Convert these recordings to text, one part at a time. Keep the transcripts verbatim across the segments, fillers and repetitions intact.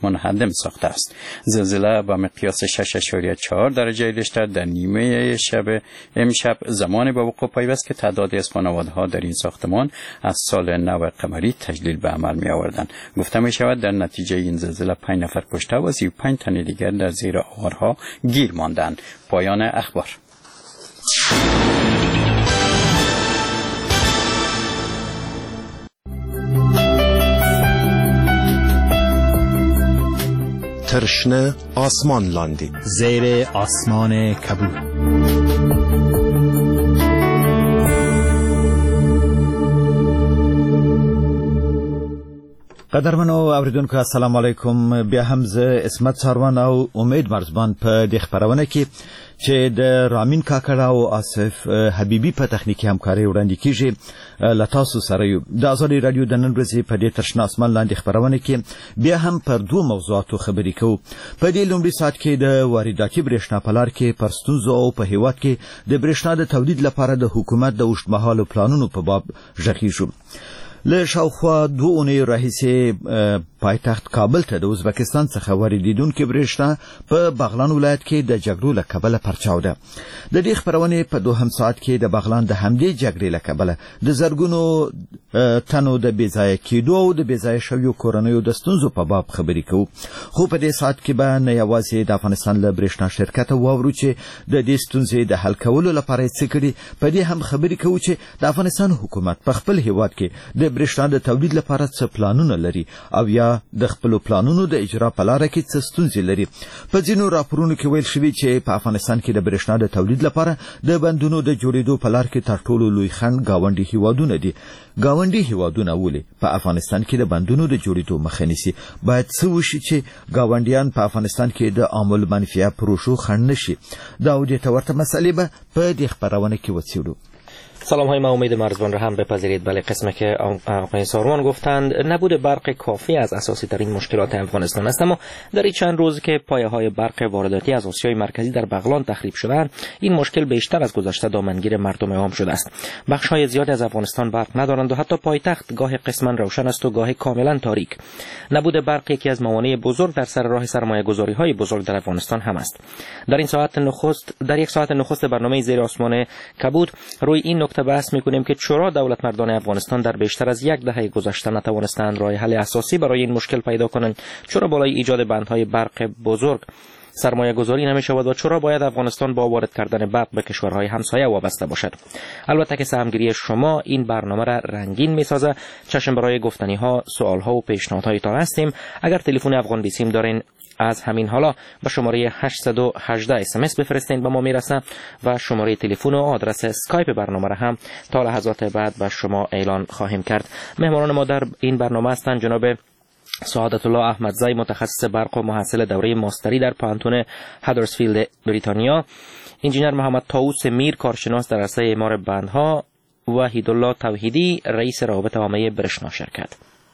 منهدم ساخته است. زلزله با مقیاس شش اشاریه چهار درجه ریشتر در نیمه شب امشب زمانی به وقوع پیوست که تعدادی از خانواده‌ها در این ساختمان از سال نو قمری تجلیل به عمل می آوردند. گفته می شود در نتیجه این زلزله پنج نفر کشته و سی و پنج تن دیگر در زیر آوارها گیر ماندند. پایان اخبار. ترشنه آسمان لاندی زیر آسمان کبود. قدرمنو اوریدونکو السلام علیکم. بیا هم زه اسمت ساروان او امید مرزبان په دې خبرونه کې چې د رامین کاکړ او آصف حبیبی په تخنیکی همکاري وړاندې کیږي. لتاسو سره یو د ازادي رادیو د نن ورځې په دې ترشنه آسمان لاندې خبرونه کې بیا هم پر دوه موضوعاتو خبرې کوو. په دې لومړي ساعت کې د وارداتي برېښنا په لار کې پر ستونزو او په هیواد کې د برېښنا د تولید لپاره د حکومت د اوږدمهالو پلانونو په باب غږیږو. له شاوخوا دوه اونۍ راهیسې پایتخت کابل ته د ازبکستان څخه واردېدونکې برېښنا په بغلان ولایت کې د جګړو له کبله پرچاو ده. د دې خپرونې په دوهم ساعت کې د بغلان د همدې جګړې له کبله د زرګونو تنو د بېځایه کېدو او د بېځایه شویو کورنیو د ستونزو په باب خبرې کوو. خو په دې ساعت کې به نه یوازې د افغانستان له برېښنا شرکته واورو چې د دې ستونزې د حل کولو لپاره یې څه کړي، په دې هم خبرې کوو چې د افغانستان حکومت په خپل هیواد کې د برېښنا د تولید لپاره څه پلانونه لري او یا د خپل پلانونو د اجرا په لار کې څه ستونزې لري. په ځینو راپورونو کې ویل شوی چې په افغانستان کې د برېښنا د تولید لپاره د بندونو د جوړېدو په لار کې تر ټولو لوی خنډ گاونډي هیوادونه دي. گاونډي هیوادونه ولې په افغانستان کې د بندونو د جوړېدو مخه نیسي؟ باید څه وشي چې گاونډیان په افغانستان کې د عامل منفیه پروژو خنډ نشي؟ دا او دې ته ورته مسئلې به په دې خبرونه کې وڅېړو. سلام های، ما امید مرزبان را هم بپذیرید. بله، قسمی که آقای ساروان گفتند نبود برق کافی از اساسی ترین مشکلات افغانستان است، اما در این چند روز که پایه های برق وارداتی از آسیای مرکزی در بغلان تخریب شدند، این مشکل بیشتر از گذشته دامنگیر مردم عام شده است. بخش های زیادی از افغانستان برق ندارند و حتی پایتخت گاه قسما روشن است و گاه کاملا تاریک. نبود برق یکی از موانع بزرگ در سر راه سرمایه گذاری های بزرگ در افغانستان هم است. در این ساعت نخست در یک ساعت نخست برنامه زیر آسمان کبود روی این نکته بحث می‌کنیم که چرا دولت مردان افغانستان در بیشتر از یک دهه گذشته نتوانستند راه حل اساسی برای این مشکل پیدا کنند، چرا بالای ایجاد بندهای برق بزرگ سرمایه گذاری نمی شود و چرا باید افغانستان با وارد کردن برق به کشورهای همسایه وابسته باشد. البته که سهمگیری شما این برنامه را رنگین می سازه. چشم برای گفتنی ها، سوال ها و پیشنهادهایتان هستیم. اگر تلفن افغان بیسیم دارین از همین حالا به شماره هشتصد و هجده اس ام اس بفرستین، به ما میرسه و شماره تلفن و آدرس اسکایپ برنامه را هم تا لحظات بعد به شما اعلان خواهیم کرد. مهمانان ما در این برنامه هستند جناب سعادت الله احمدزی، متخصص برق و محصل دوره ماستری در پانتون هدرسفیلد بریتانیا، انجینر محمد طاووس میر، کارشناس در عرصه اعمار بندها، و هیدالله توحیدی، رئیس روابط عامه برېښنا شرکت.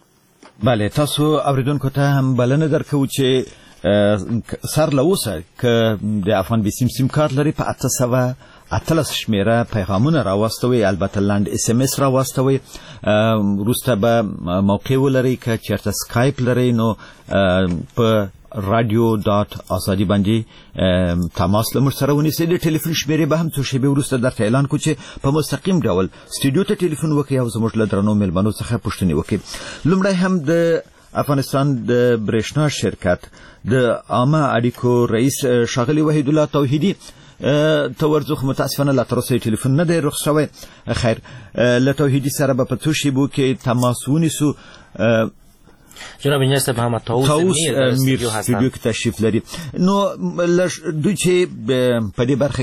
بله، تاسو اوریدونکو ته هم بلنه درکوو چې سر له اوسه که د افغان بیسیم سیم کارت لري په اته سوه اتلس شمیره پیغامونه راواستوي، البته لنډ اس ام اس راواستوي. وروسته به موقع ولري که چېرته سکایپ لري نو په رادیو دات آزادی باندې تماس له موږ سره ونیسئ. د ټلیفون شمیرې به هم څو شېبې وروسته درته اعلان کړو چې په مستقیم ډول سټوډیو ته ټلیفون وکړئ او زموږ له درنو مېلمنو څخه پوښتنې وکړئ. لومړی هم د افغانستان د برېښنا شرکت د عامه اړیکو رئیس ښاغلي وحید الله توحیدي ته ورځو، خو متاسفانه لا تر اوسه یې ټلیفون نه دی رخ شوی. خیر، له توحیدي سره به په څو شېبو کې تماس ونیسو. جناب انجینر محمد طاووس میر استودیو کې تشریف لري. نو دوی چې په دې برخه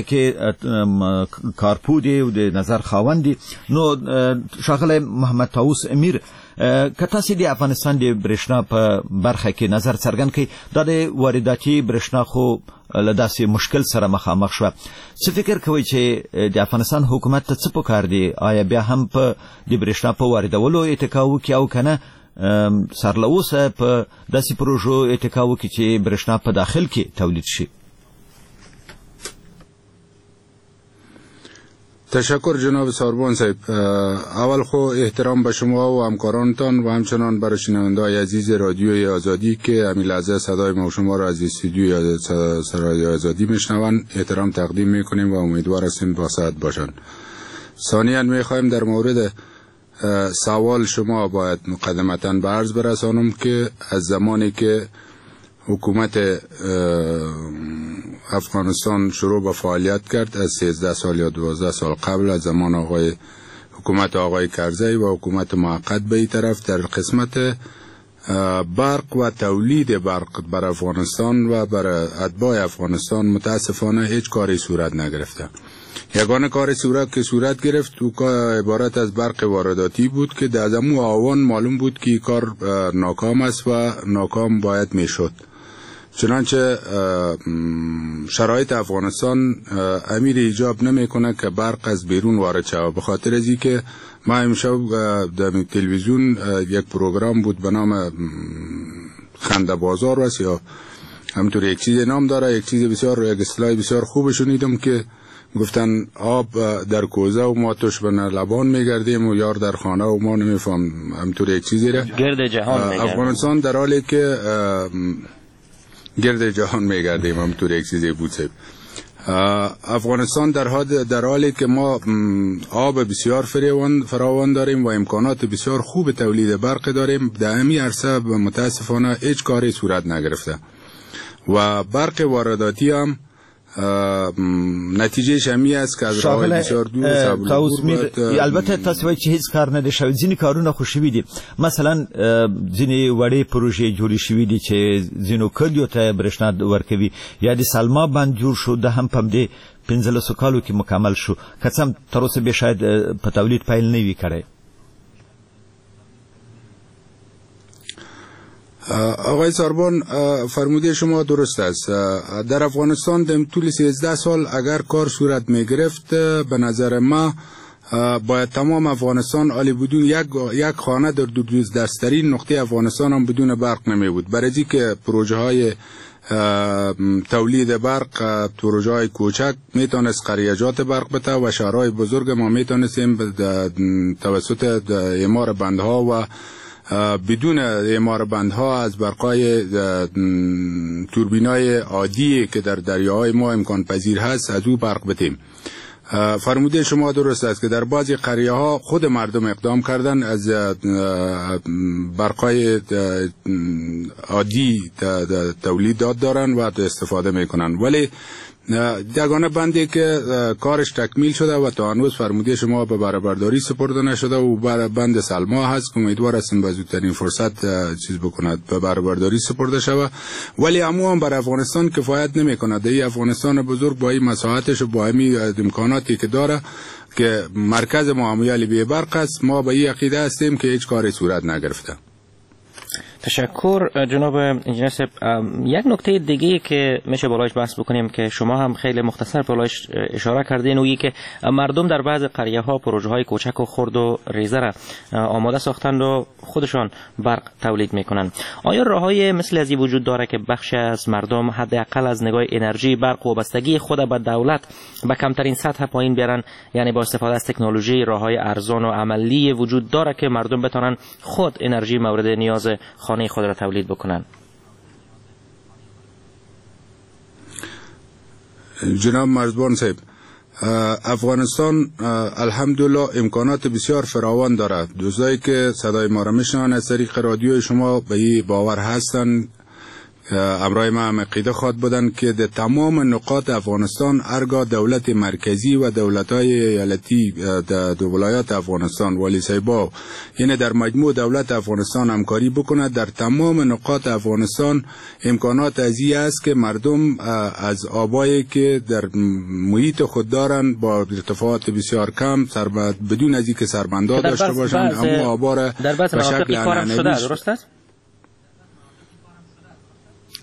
کې کارپو دي او د نظر خاوند دي، نو ښاغلی محمد طاووس میر، که تاسو د افغانستان د برېښنا په برخه کې نظر څرګند کړئ، دا د وارداتي برېښنا خو له داسې مشکل سره مخامخ شوه. څه فکر کوئ چې د افغانستان حکومت ته څه پکار دي؟ آیا بیا هم په د برېښنا په واردولو اتکا وکړي او که نه سر له اوسه په داسې پروژو اتکا وکړي چې برېښنا په داخل کې تولید شي؟ تشکر جناب ساربان صاحب. اول خو احترام به شما و همکارانتان و همچنان برای شنونده‌های عزیز رادیوی آزادی که همین لحظه صدای ما و شما را از استودیوی رادیو آزادی میشنوند احترام تقدیم میکنیم و امیدوار هستیم با صحت باشند. ثانیاً میخوایم در مورد سوال شما باید مقدمتاً به عرض برسانم که از زمانی که حکومت افغانستان شروع به فعالیت کرد از سیزده سال یا دوازده سال قبل از زمان آقای حکومت آقای کرزی و حکومت موقت به این طرف در قسمت برق و تولید برق بر افغانستان و بر اتباع افغانستان متاسفانه هیچ کاری صورت نگرفته. یگانه کار صورت که صورت گرفت او عبارت از برق وارداتی بود که در زمان آوان معلوم بود که کار ناکام است و ناکام باید میشد. چنانچه شرایط افغانستان امیر ایجاب نمیکنه که برق از بیرون وارد شود. به خاطر از اینکه ما امشب در تلویزیون یک پروگرام بود به نام خنده بازار است یا همینطور یک چیز نام داره، یک چیز بسیار یک اصطلاح بسیار خوب شنیدم که گفتن آب در کوزه و ما توش به لبان میگردیم و یار در خانه و ما نمیفهم همینطور یک چیزی را گرد جهان میگردیم. افغانستان در حالی که گرد جهان میگردیم همینطور یک چیزی بود صاحب. افغانستان در حال در حالی که ما آب بسیار فراوان فراوان داریم و امکانات بسیار خوب تولید برق داریم، در همین عرصه متاسفانه هیچ کاری صورت نگرفته و برق وارداتی هم نتیجه شمی است که از راه‌های بسیار دور تاوسمیر البته تاسو وایي چې هیڅ کار نه دی شوی، ځینې کارونه خو شوي دي. مثلا ځینې وړې پروژې جوړې شوي دي چې ځینو کلیو ته برېښنا ورکوي، یا د سلما بند جوړ شو، د هم په همدې پنځلسو کالو کې مکمل شو، که څه هم تر اوسه بیا شاید په تولید پیل نه وي کړی. آقای ساربان فرموده شما درست است. در افغانستان در طول سیزده سال اگر کار صورت می گرفت به نظر ما باید تمام افغانستان عالی بدون یک یک خانه در دوردستترین نقطه افغانستان هم بدون برق نمی بود. برای که پروژه های تولید برق، پروژه های کوچک میتونست قریجات برق بده و شهرهای بزرگ ما میتونستیم توسط اعمار بندها و بدون اعمار بندها از برقای توربینای عادی که در دریاهای ما امکان پذیر هست از او برق بدیم. فرموده شما درست است که در بعضی قریه ها خود مردم اقدام کردن از برقای عادی تولیدات دارن و استفاده میکنن، ولی یگانه بندی که کارش تکمیل شده و تا هنوز فرموده شما به بهره‌برداری سپرده نشده و بند سلما هست که امیدوار هستیم به زودترین فرصت چیز بکند به بهره‌برداری سپرده شود، ولی اما هم بر افغانستان کفایت نمی‌کند. این افغانستان بزرگ با این مساحتش و با این امکاناتی که داره که مرکز معامله بی برق است، ما به این عقیده هستیم که هیچ کاری صورت نگرفته. تشکر جناب انجینر صاحب. یک نکته دیگه که میشه بالایش بحث بکنیم که شما هم خیلی مختصر بالایش اشاره کردین، و که مردم در بعض قریه ها پروژه های کوچک و خرد و ریزه را آماده ساختند و خودشان برق تولید میکنند. آیا راههای مثل از این وجود داره که بخش از مردم حداقل از نگاه انرژی برق و وابستگی خود به دولت به کمترین سطح پایین بیارن، یعنی با استفاده از تکنولوژی راههای ارزان و عملی وجود داره که مردم بتونن خود انرژی مورد نیاز خانه خود را تولید بکنن؟ جناب مرزبان صاحب، افغانستان الحمدلله امکانات بسیار فراوان دارد. دوستایی که صدای ما را میشنوند از طریق رادیو شما به این باور هستند، امرای ما هم عقیده خواد بودن که در تمام نقاط افغانستان هرگاه دولت مرکزی و دولت‌های ایالتی در ولایات افغانستان والی صاحبا، یعنی در مجموع دولت افغانستان همکاری بکنه، در تمام نقاط افغانستان امکانات ازی است که مردم از آبایی که در محیط خود دارن با ارتفاعات بسیار کم سربند بدون از اینکه سربندها داشته باشند همون آبا را در بعض مناطق کارم شده، درست است؟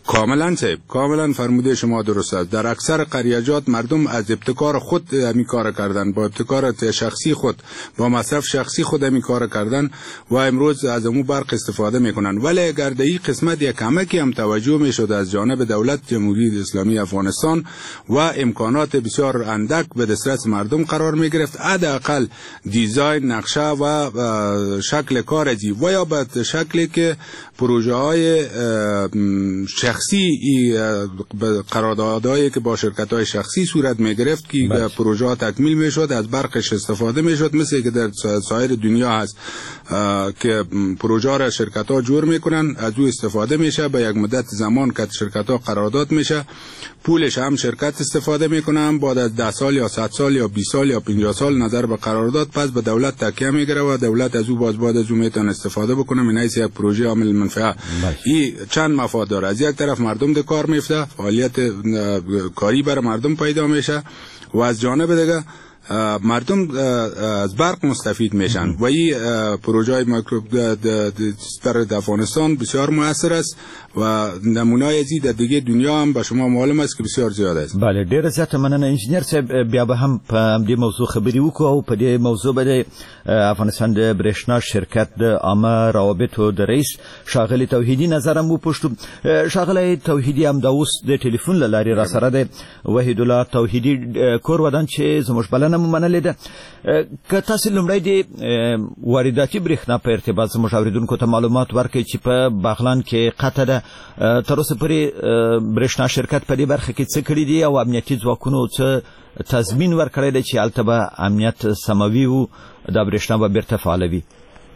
کاملا صاحب، کاملا فرموده شما درست است. در اکثر قریجات مردم از ابتکار خود همین کار کردن، با ابتکار شخصی خود، با مصرف شخصی خود همین کار کردن و امروز از امو برق استفاده میکنن. ولی اگر در این قسمت یک کمکی هم توجه میشد از جانب دولت جمهوری اسلامی افغانستان و امکانات بسیار اندک به دسترس مردم قرار میگرفت، حداقل دیزاین، نقشه و شکل کار ازی و یا به شکلی که پروژه های شخصی قراردادهایی که با شرکت های شخصی صورت می گرفت که پروژه ها تکمیل می شد، از برقش استفاده می شد، مثل که در سایر دنیا هست که پروژه ها را شرکت ها جور می کنن، از او استفاده میشه، به یک مدت زمان که شرکت ها قرارداد میشه، پولش هم شرکت استفاده میکنن، بعد از ده سال یا صد سال یا بیست سال یا پنجاه سال نظر به قرارداد پس به دولت تکیه میگیره و دولت از او باز بعد از او میتونه استفاده بکنه. من ایسی یک پروژه عامل منفعه این چند مفاد داره. از یک طرف مردم ده کار میفته، فعالیت کاری برای مردم پیدا میشه و از جانب دیگه مردم از برق مستفید میشن و این پروژه های مایکرو در افغانستان بسیار مؤثر است و نمونه‌ای از این در دیگه دنیا هم به شما معلوم است که بسیار زیاد است. بله، ډیر زیات مننه انجینر صاحب. بیا به هم په دې موضوع خبرې وکړو او په دې موضوع به افغانستان د برېښنا شرکت د عامه روابطو د رئیس شاغلی توحیدی نظر هم وپوښتو. شاغلی توحیدی هم د اوس د ټلیفون له لارې را سره د وحید الله توحیدی کور ودان چې زموږ بلنه مو منلې ده. که تاسو لومړی د وارداتي برېښنا په ارتباط زموږ اوریدونکو ته معلومات ورکړئ چې په باغلان کې قطع ده، تر اوسه پورې برېښنا شرکت په دې برخه کې څه کړي دي او امنیتي ځواکونو څه تضمین ورکړی دی چې هلته به امنیت سموي و دا برېښنا به بیرته فعاله وي؟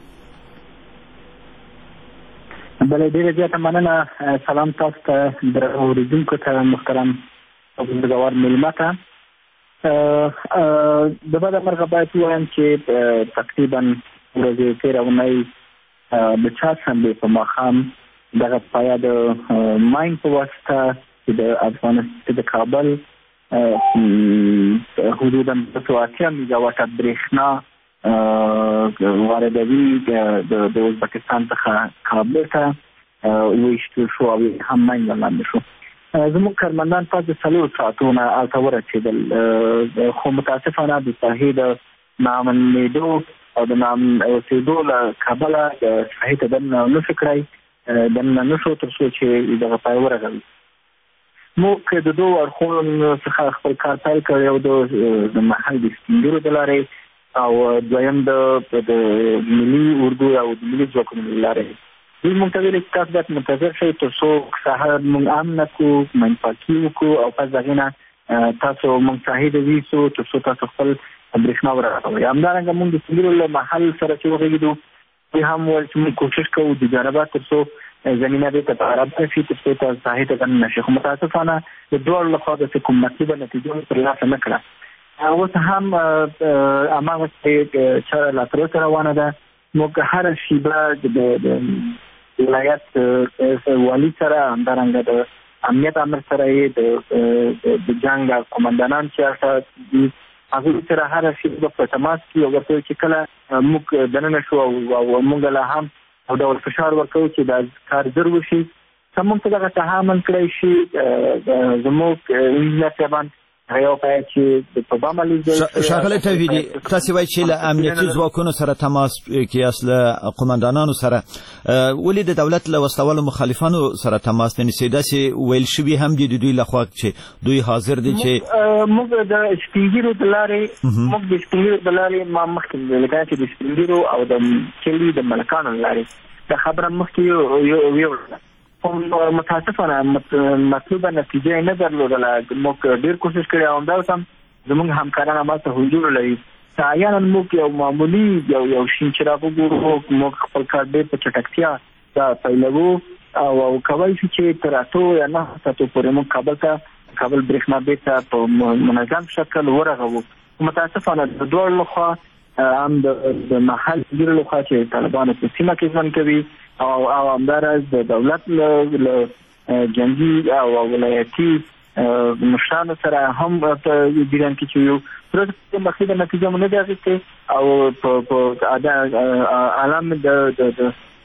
بله، ډېره زیاته مننه. سلام تاسو ته، درنو اورېدونکو ته، محترم بزرګوار مېلمه ته. د بده مرغه باید ووایم چې تقریبا ورځې تېره اونۍ د چهارشنبې په ماښام دغه پایه د ماین په واسطه چې د افغانستان د کابل حدودا دوه سوه اتیا میګاواټه برېښنا واردوي د ازبکستان څخه کابل ته ویشتل شو او هم ماین لاندې شو. زموږ کارمندان پس د څلورو ساعتونو هلته ورسېدل، خو متاسفانه د ساحې د ناامنېدو او د نااوسېدو له کبله د ساحې ته دننه نشو کړی دننه نشو تر څو چې دغه پای ورغوي. موږ د دوو اړخونو څخه خپل کار پیل کړی، یو د محل د سپینګیرو د لارې او دویم د ملي اردو او د ملي ځواکونو له لارې. دوی موږ ته ویلي چې تاسو باید منتظر شئ تر څو سهار موږ امنه کړو، منپاکي وکړو او پس د هغې نه تاسو موږ ساحې ته ویسو تر څو تاسو خپل برېښنا ورغوئ. همدارنګه موږ د سپینګیرو له محل سره چې وغږېدو دوی هم وویل چې موږ کوشش کوو د جربه تر څو زمینه دې ته برابره شي تر څو تاسو ساحې ته دننه شي، خو متاسفانه د دواړو لخوا داسې کوم مطلوبه نتیجه مو ترلاسه نه کړه. اوس هم هماغسې چاره لا تر اوسه روانه ده. موږ هره شیبه د ولایت والي سره، همدارنګه د امنیت امر سره یې د جنګ قمندانان چې هلته دي هغوی سره هره شیبه په تماس کې او ورته چې کله موږ دننه شو او موږ لا هم او ډول فشار ورکوو چې دا کار زر وشي، که موږ ته دغه تحمل کړی شي. زموږ انجینر صاحبان هغه وایي چې په بامالي شاغلی توحیدي تاسو وایي چې له امنیتي ځواکونو سره تماس کې اصل قمندانانو سره ولې د دولت له وسلوالو مخالفانو سره تماس نه نیسئ؟ داسې ویل شوي هم دي د دوی لخوا چې دوی حاضر دي چې موږ د سپینګیرو د لارې موږ د سپینګیرو د لارې ما مخکې ویل چې د سپینګیرو او د کلي د ملکانو له لارې د خبره مخکې ویوړله، خو متاسفانه مطلوبه نتیجه یې نه درلودله. موږ ډېر کوشش کړی او همداسې هم زموږ همکاران همالته حضور لري. احیانا موږ یو معمولي یو یو شین چراغ وګورو، موږ خپل کار ډېر په چټکتیا پیلوو او کولی شو چې تر اتو یا نهه ساعتو پورې موږ کابل ته کابل برېښنا بېرته په منظم شکل ورغوو. متاسفانه د دواړو لخوا هم د محل ګیرو لخوا چې طالبانو په سیمه کې ژوند کوي او همداراز د دولت له جنګي او ولایتي مشرانو سره هم په جریان کې چې یو پروژه مخکې نتیجه مو نه ده اخیستې او په عالم د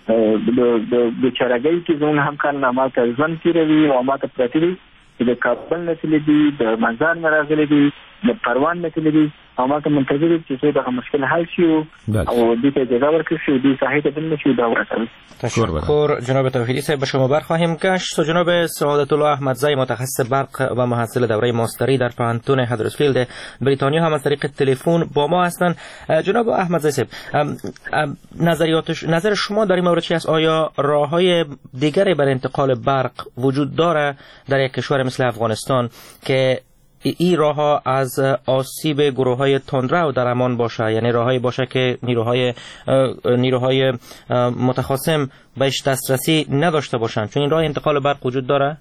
د بیچارهګۍ کې زموږ همکاران ماته ژوند تېروي او ماته پرتې دي چې د کابل نه تللي دي، د منځان نه راغلي دي، د پروان نه تللي دي او ماته منتظر دي چې دغه مشکل حل شي او دوی ته اجازه ورکړل شي دوی ساحې ته بند نشي دا ورسوي. تشکر جناب توحیدی صاحب. به شما برخواهیم گشت. و جناب سعادت الله احمدزی متخصص برق و محصل دوره ماستری در پانتون هدرسفیلد بریتانیا هم از طریق تلفن با ما هستند. جناب احمدزی صاحب، نظریات نظر شما در این مورد چی است؟ آیا راههای دیگری برای انتقال برق وجود داره در یک کشور مثل افغانستان که این راه ها از آسیب گروه های تندرو در امان باشه، یعنی راههایی باشه که نیروهای نیروهای متخاصم بهش دسترسی نداشته باشند، چون این راه انتقال برق وجود داره؟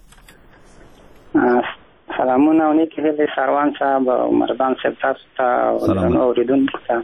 سلامونه و نیکی هیلی سروان صاحب و مردان صاحب تاسو ته او اوریدونکو ته.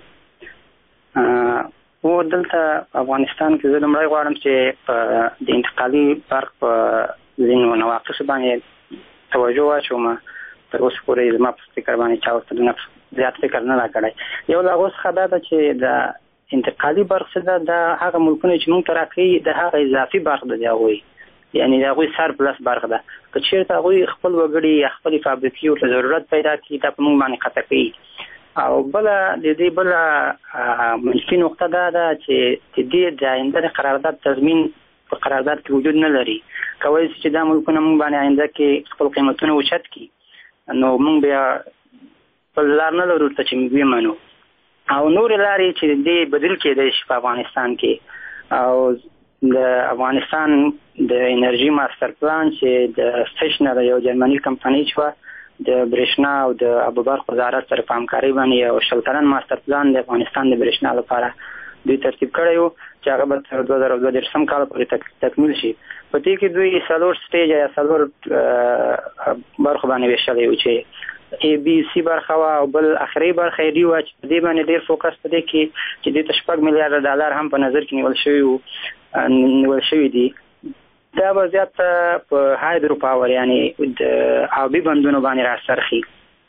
و دلته افغانستان کې زه لومړی غواړم چې د انتقالي برق په ځینو نواقصو باندې توجه واچوم. تر اوسه پورې زما په فکر باندې چا ورته دونه زیات فکر نه دا کړی. یو له هغو څخه دا ده چې د انتقالي برق څه ده، د هغه ملکونه چې موږ ته راکوي د هغه اضافي برق ده د هغوی، یعنې د هغوی سر پلس برق ده. که چېرته هغوی خپل وګړي یا خپلې فابریکې ورته ضرورت پیدا کړي دا په موږ باندې قطع کوي. او بله د دې بله منفي نقطه دا ده چې د دې د آینده د قرارداد تضمین په قرارداد کې وجود نه لري. کولی شي چې دا ملکونه موږ باندې آینده کې خپل قیمتونه اوچت کړي، نو موږ بیا بل لار نه لرو ته چې موږ ومنو. او نورې لارې چې دې بدیل کېدی شي په افغانستان کې. او د افغانستان د انرژي ماستر پلان چې د سټیشنر یو جرمني کمپنۍ چې د برېښنا او د ابوبرق وزارت سره په همکارۍ باندې یو شل کلن ماستر پلان د افغانستان د برېښنا لپاره دوی ترتیب کړی و چې هغه به تر دوه زره دوه دېرشم کال پورې تکمیل شي. په دې کې دوی څلور سټیج یا څلور برخو باندې ویشلی و چې ای بي سي برخه وه او بل اخري برخه یې ډي وه چې په دې باندې ډېر فوکس په دې کې چې دې ته شپږ میلیارډه ډالر هم په نظر کې نیول شوي وو نیول شوي دي. دا به زیات په هایدرو پاور یعنې د آبي بندونو باندې راڅرخي.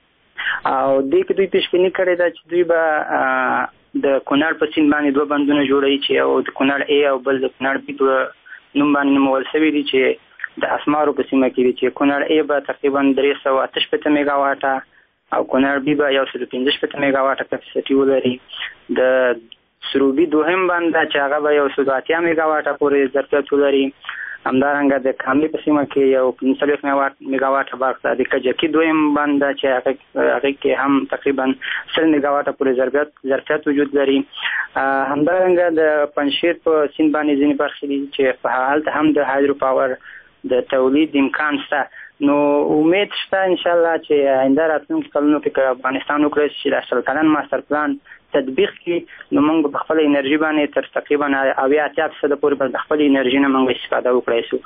او دې کې دوی پیشبیني کړې ده چې دوی به د کونړ په سیند باندې دوه بندونه جوړوي چې یو د کونړ ای او بل د کونړ بي په نوم باندې نومول شوي دي چې د اسمارو په سیمه کې دي چې کونړ ای به تقریبا درې سوه اته شپېته میګا واټه او کونړ بي به یو سل پنځه شپېته میګا واټه کپاسټي ولري. د سروبي دوهم بند چې هغه به یو سل اتیا میګا واټه پورې ظرفیت ولري. همدارنګه د کاملي په سیمه کې یو پنځه څلوېښت میګا واټه برق ده. د کجکي دویم بند چې هغه کې هم تقریبا سل میګا واټه پورې ظرفیت ظرفیت وجود لري. همدارنګه د پنجشیر په سیند باندې ځینې برخې دي چې په هلته هم د هایدرو پاور د تولید امکان شته. نو امید شته انشاءالله چې آینده راتلونکي کلونو کې که افغانستان وکړی چې د شل کلن ماستر پلان تطبیق کړي نو موږ په خپل انرژي باندې تر تقریبا اویا اتیا فیصده پورې به د خپل انرژي نه موږ استفاده وکړی شو.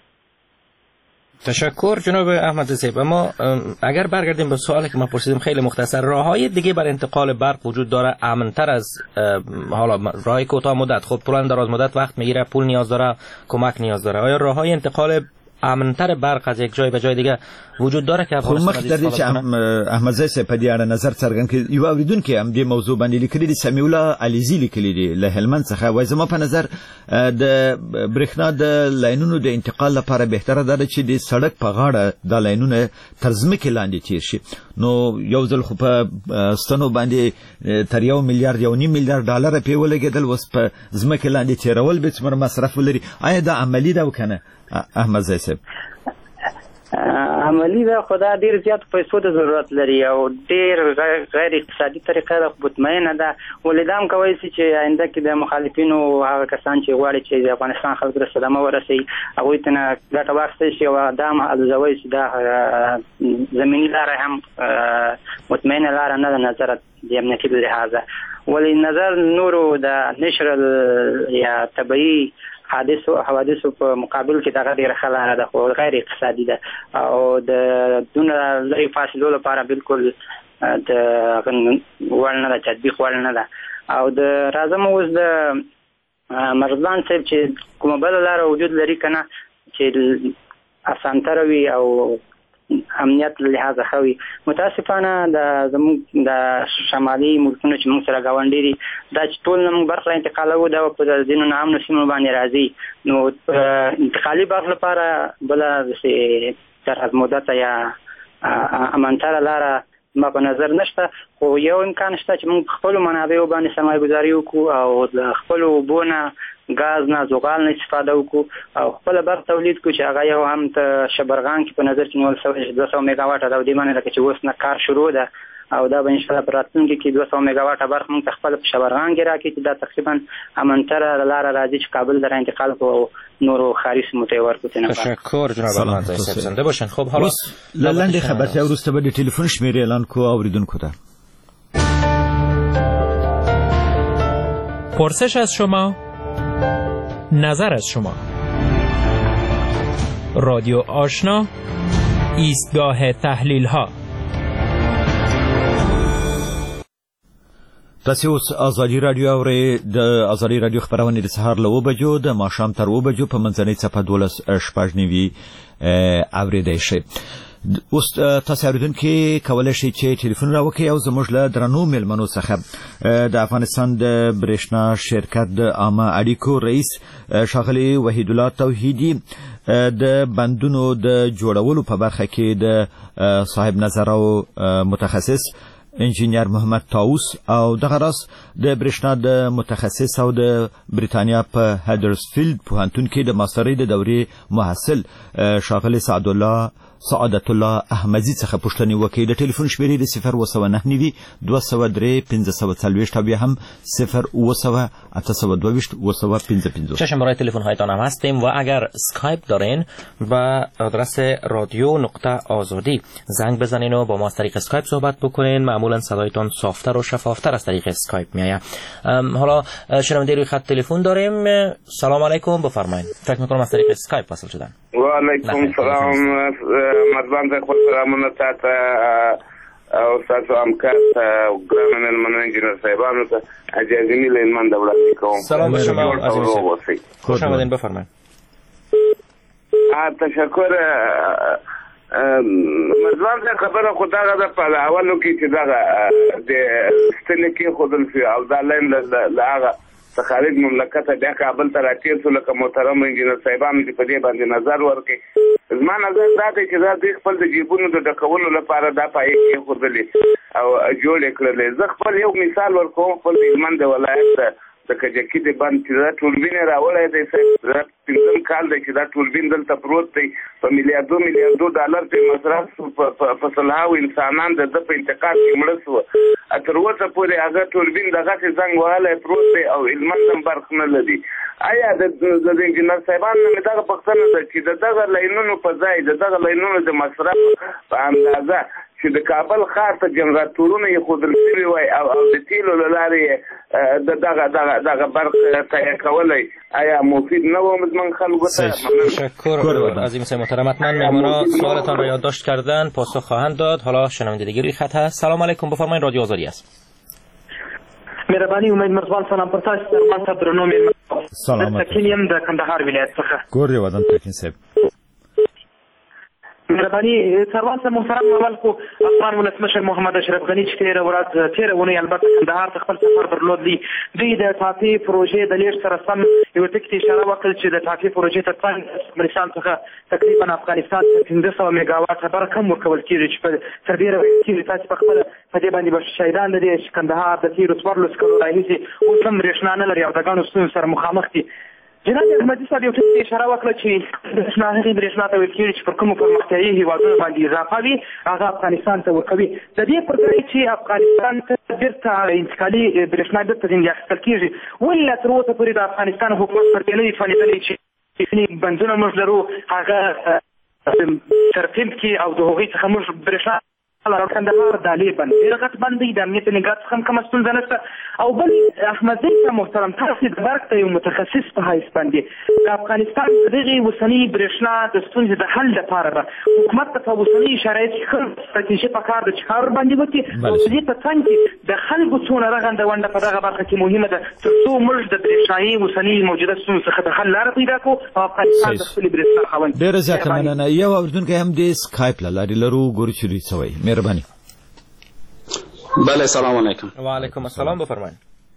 تشکر جناب احمد صاحب. اما اگر برگردیم به سوالی که ما پرسیدیم خیلی مختصر، راههای دیگه برای انتقال برق وجود داره امن‌تر از حالا راه کوتاه مدت؟ خب پلان دراز مدت وقت میگیره، پول نیاز داره، کمک نیاز داره. آیا راههای انتقال امن‌تر برق از یک جای به جای دیگه وجود داره که افغانستان خو مخ درې چې احمد زی صاحب په دې اړه نظر څرګند کړي؟ یو اوریدونکي هم دې موضوع باندې لیکلي دي، سمیع الله علیزي لیکلي دي له هلمند څخه. وایي زما په نظر د برېښنا د لاینونو د انتقال لپاره بهتره ده چې د سړک په غاړه د لاینونه تر ځمکې لاندې تیر شي. نو یو ځل خو په ستنو باندې تر یو میلیارډ یو نیم میلیارډ ډالر پې ولګېدل، اوس په ځمکې لاندې تیرول به څومره مصرف ولري؟ آیا دا عملي ده که نه احمد زی صاحب؟ عملی ده، خو دا ډېر زیات پیسو ته ضرورت لري او ډېر غیر اقتصادي طریقه ده، مطمئنه ده. ولې دا هم کولی شي چې آینده کې د مخالفینو هغه کسان چې غواړي چې د افغانستان خلکو ته صدمه ورسوي هغوی ته نه ګټه واخیستلی شي او دا هم الزوی چې دا زمیني لاره هم مطمئنه لاره نه ده نظر د امنیتي لحاظه. ولې نظر نورو د نشرل یا طبیعي حادثو حوادثو په مقابل کې دغه ډېره ښه لاره ده، خو غیر اقتصادي ده او د دونه لرې فاصلو لپاره بالکل د وړ نه ده، تطبیق وړ نه ده. او د راځم اوس د مرزبان صاحب چې کومه بله لاره وجود لري که نه چې اسانتره وي او امنیت له لحاظه ښه وي. متاسفانه د زموږ د شمالي ملکونو چې موږ سره ګاونډي دي دا چې ټول نه موږ برخه انتقالوو دا په ځینو ناامنو سیمو باندې راځي. نو انتقالي برخه لپاره بله تر از مدته یا امانتره لاره ما په نظر نشته، خو یو امکان شته چې موږ خپلو منابعو باندې سرمایه ګذاري وکړو او د خپلو اوبو نه، ګاز نه، زغال نه استفاده وکړو او خپله برق تولید کړو چې هغه یو هم ته شبرغان کې په نظر کې نیول شوی چې دوه سوه میګا واټه ده او دې باندې لکه چې اوس نه کار شروع ده او دا به انشاءالله په راتلونکي کې دوه سوه میګا واټه برق موږ ته خپله په شبرغان کې راکړي چې دا تقریبا امنتره لاره راځي چې کابل ته را انتقال کړو او نورو ښاري سیمو ته یې ورکړو. تشکر جناب المنزل صاحب، زنده باشین. خب حالا له لنډې خبرتیا وروسته به د ټلیفون شمېرې اعلان کړو اوریدونکو ته. پرسش از شما، نظر از شما. رادیو آشنا، ایستگاه تحلیل ها. تاسو اوس ازادي رادیو اورئ. د ازادي رادیو خبرونه د سهار له اوه بجو د ماښام تر اوه بجو په منځنۍ څپه دولس شپږ نوي اورېدی شئ. اوس تاسو اوریدونکي کولی شئ چې ټلیفون راوکړئ او زموږ له درنو میلمنو څخه د افغانستان د برېښنا شرکت د عامه اړیکو رئیس ښاغلي وحیدالله توحیدي، د بندونو د جوړولو په برخه کې د صاحب نظر او متخصص انجینیر محمد طاووس او دغه راز د برېښنا د متخصص او د بریتانیا په هدرسفیلد پوهنتون کې د ماسترۍ د دورې محصل ښاغلي سعدالله سعادت الله احمدي څخه پوښتنې وکړي. د ټلیفون شمېرې د صفر اوه سوه نهه نوي دوه سوه درې پنځه سوه څلوېښت او بیا هم صفر اوه سوه اته سوه دوهویشت اوه سوه پنځه پنځوس. چشم برای تلفن هایتان هم هستیم و اگر اسکایپ دارین و آدرس رادیو نقطه آزادی زنگ بزنین و با ما از طریق اسکایپ صحبت بکنین. معمولا صدایتان صافتر و شفافتر از طریق اسکایپ میآید. حالا شنونده روی خط تلفن داریم. سلام علیکم، بفرمایید. فکر می‌کنم از طریق اسکایپ وصل شدن. و علیکم سلام. مردان ته خپل سلامونه تاته او ستاسو همکار ته ګرانو میلمنو انجینر صاحبانو ته اجازه می لیلمن د وړاندې کوم. سلام به شما عزیز صاحب، خوش آمدین، بفرمایید. تشکر. مردان ته خبره خو دغه ده په اولو کې چې دغه د ستنې کې ښودل شوي او دا لاین له هغه څه خارج مملکته بیا کابل ته راټیر شو. لکه محترم انجینر صاحبانو چې په دې باندې نظر ورکړي. زما نظر دا دی چې دا دوی خپل د جیبونو د ډکولو لپاره دا پایې کېښودلې او جوړې کړلې. زه خپل یو مثال ورکوم. خپل د هلمند د ولایت د کجکي د بند چې دا ټوربین یې راوړی دی صاحب، پنځم کال دی چې دا ټوربین دلته پروت دی. په میلیاردو میلیاردو ډالر پرې مصرف شو، په سلهاوو انسانان د ده په انتقال کې مړه شوه. تر اوسه پورې هغه ټوربین دغسې زنګ وهلی پروت دی او هلمند هم برق نه لري. آیا د انجینر صاحبانو نه مې دغه پوښتنه ده چې د دغه لاینونو په ځای د دغه لاینونو د مصرف په اندازه چې د کابل ښار ته جنراتورونه یې ښودل شوي وای او د تیلو له لارې یې د دغه دغه دغه برق تهیه کولی، آیا مفید نه و زموږ خلکو ته؟ تشکر عظیم صاحب محترم. حتما مهمانا سوالتان را یادداشت کردن، پاسخ خواهند داد. حالا شنونده دیگه روی خط هست. سلام علیکم، بفرمایید. رادیو آزادی است. مهرباني امید مرزبان سلام پر تاسو درمان ته درنو مېلمنو. سلام. تکینیم د کندهار ولایت څخه. ګور یو ودان تکین صاحب. مهرباني سروان صاحب محترم، اول خو افغان ولسمشر محمد اشرف غني چې تېره ورځ تېره اونۍ البته کندهار ته خپل سفر درلود دی، دوی د ټاپي پروژې د لیږد سره سم یو ټکي ته اشاره وکړل چې د ټاپي پروژې تر څنګ افغانستان څخه تقریبا افغانستان ته پنځه سوه میګا واټه برق هم ورکول کېږي چې تر ډېره کېږي تاسو په خپله په دې باندې به شاهدان لرئ چې کندهار د تېرو څوارلسو کلو راهیسې اوس هم برېښنا نه لري او د ګڼو ستونزو سره مخامخ دي. جناب احمدي صاحب یو ټکي ته اشاره وکړه چې برېښنا هغې برېښنا ته ویل کېږي چې پر کومو پرمختیایي هېوادونو باندې اضافه وي هغه افغانستان ته ورکوي. د دې پر ځای چې افغانستان ته بېرته انتقالي برېښنا بېرته ځینې اخیستل کېږي، ولې لا تر اوسه پورې د افغانستان حکومت پر دې نه دي توانېدلی چې بندونه موږ لرو هغه ترتیب کړي او د هغوی څخه موږ برېښنا حالا کندهار دالی بند رغت بندی د امنیت نگات هم کوم ستونزه نشته او بل احمد زید محترم تاسو د برق ته یو متخصص په حیث باندې د افغانستان دغه وسنی برښنا د ستونزې د حل لپاره به حکومت ته وسنی شرایط ښه ستراتیژي په کار د چار باندې وکړي او دې په څنګه کې د خلکو څونه رغنده ونده په دغه برخه کې مهمه ده ترڅو موږ د برښنایي وسنی موجوده ستونزې څخه د حل لاره پیدا کړو او افغانستان د خپل برښنا خاوند ډېر زیاته مننه. یو اوریدونکی هم د سکایپ له لارې لرو ګورو چې دوی څه وایي. مهرباني. بله سلام علیکم. و علیکم السلام بفرمایید.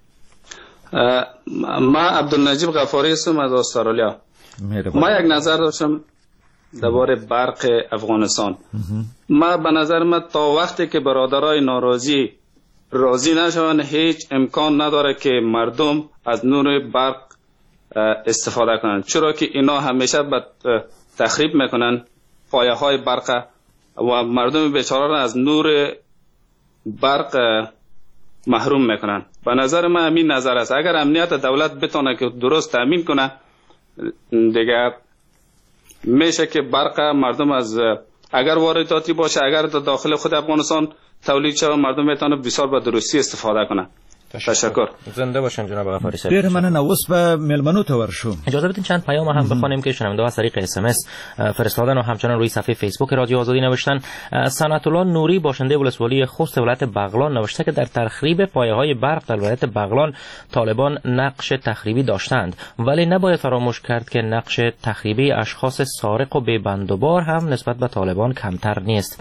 ما عبدالنجیب غفاری هستم از استرالیا. ما یک نظر داشتم درباره برق افغانستان. ما به نظر من تا وقتی که برادرای ناراضی راضی نشوند هیچ امکان نداره که مردم از نور برق استفاده کنند، چرا که اینا همیشه به تخریب میکنن پایه های برق و مردم بیچاره را از نور برق محروم میکنن. به نظر من همین نظر است. اگر امنیت دولت بتونه که درست تامین کنه دیگه میشه که برق مردم از اگر وارداتی باشه اگر داخل خود افغانستان تولید شود مردم میتونه بسیار به درستی استفاده کنه. تشکر. زنده باشن جناب غفاری صاحب. ډیر مننه. اوس به ملمنو ته ورشو. اجازه بدین چند پیام هم بخونیم که شنونده از طریق اس ام اس فرستادن و همچنان روی صفحه فیسبوک رادیو آزادی نوشتن. صنعت الله نوری باشنده ولسوالی خوست ولایت بغلان نوشته که در تخریب پایه‌های برق در ولایت بغلان طالبان نقش تخریبی داشتند، ولی نباید فراموش کرد که نقش تخریبی اشخاص سارق و بی‌بندوبار هم نسبت به طالبان کمتر نیست.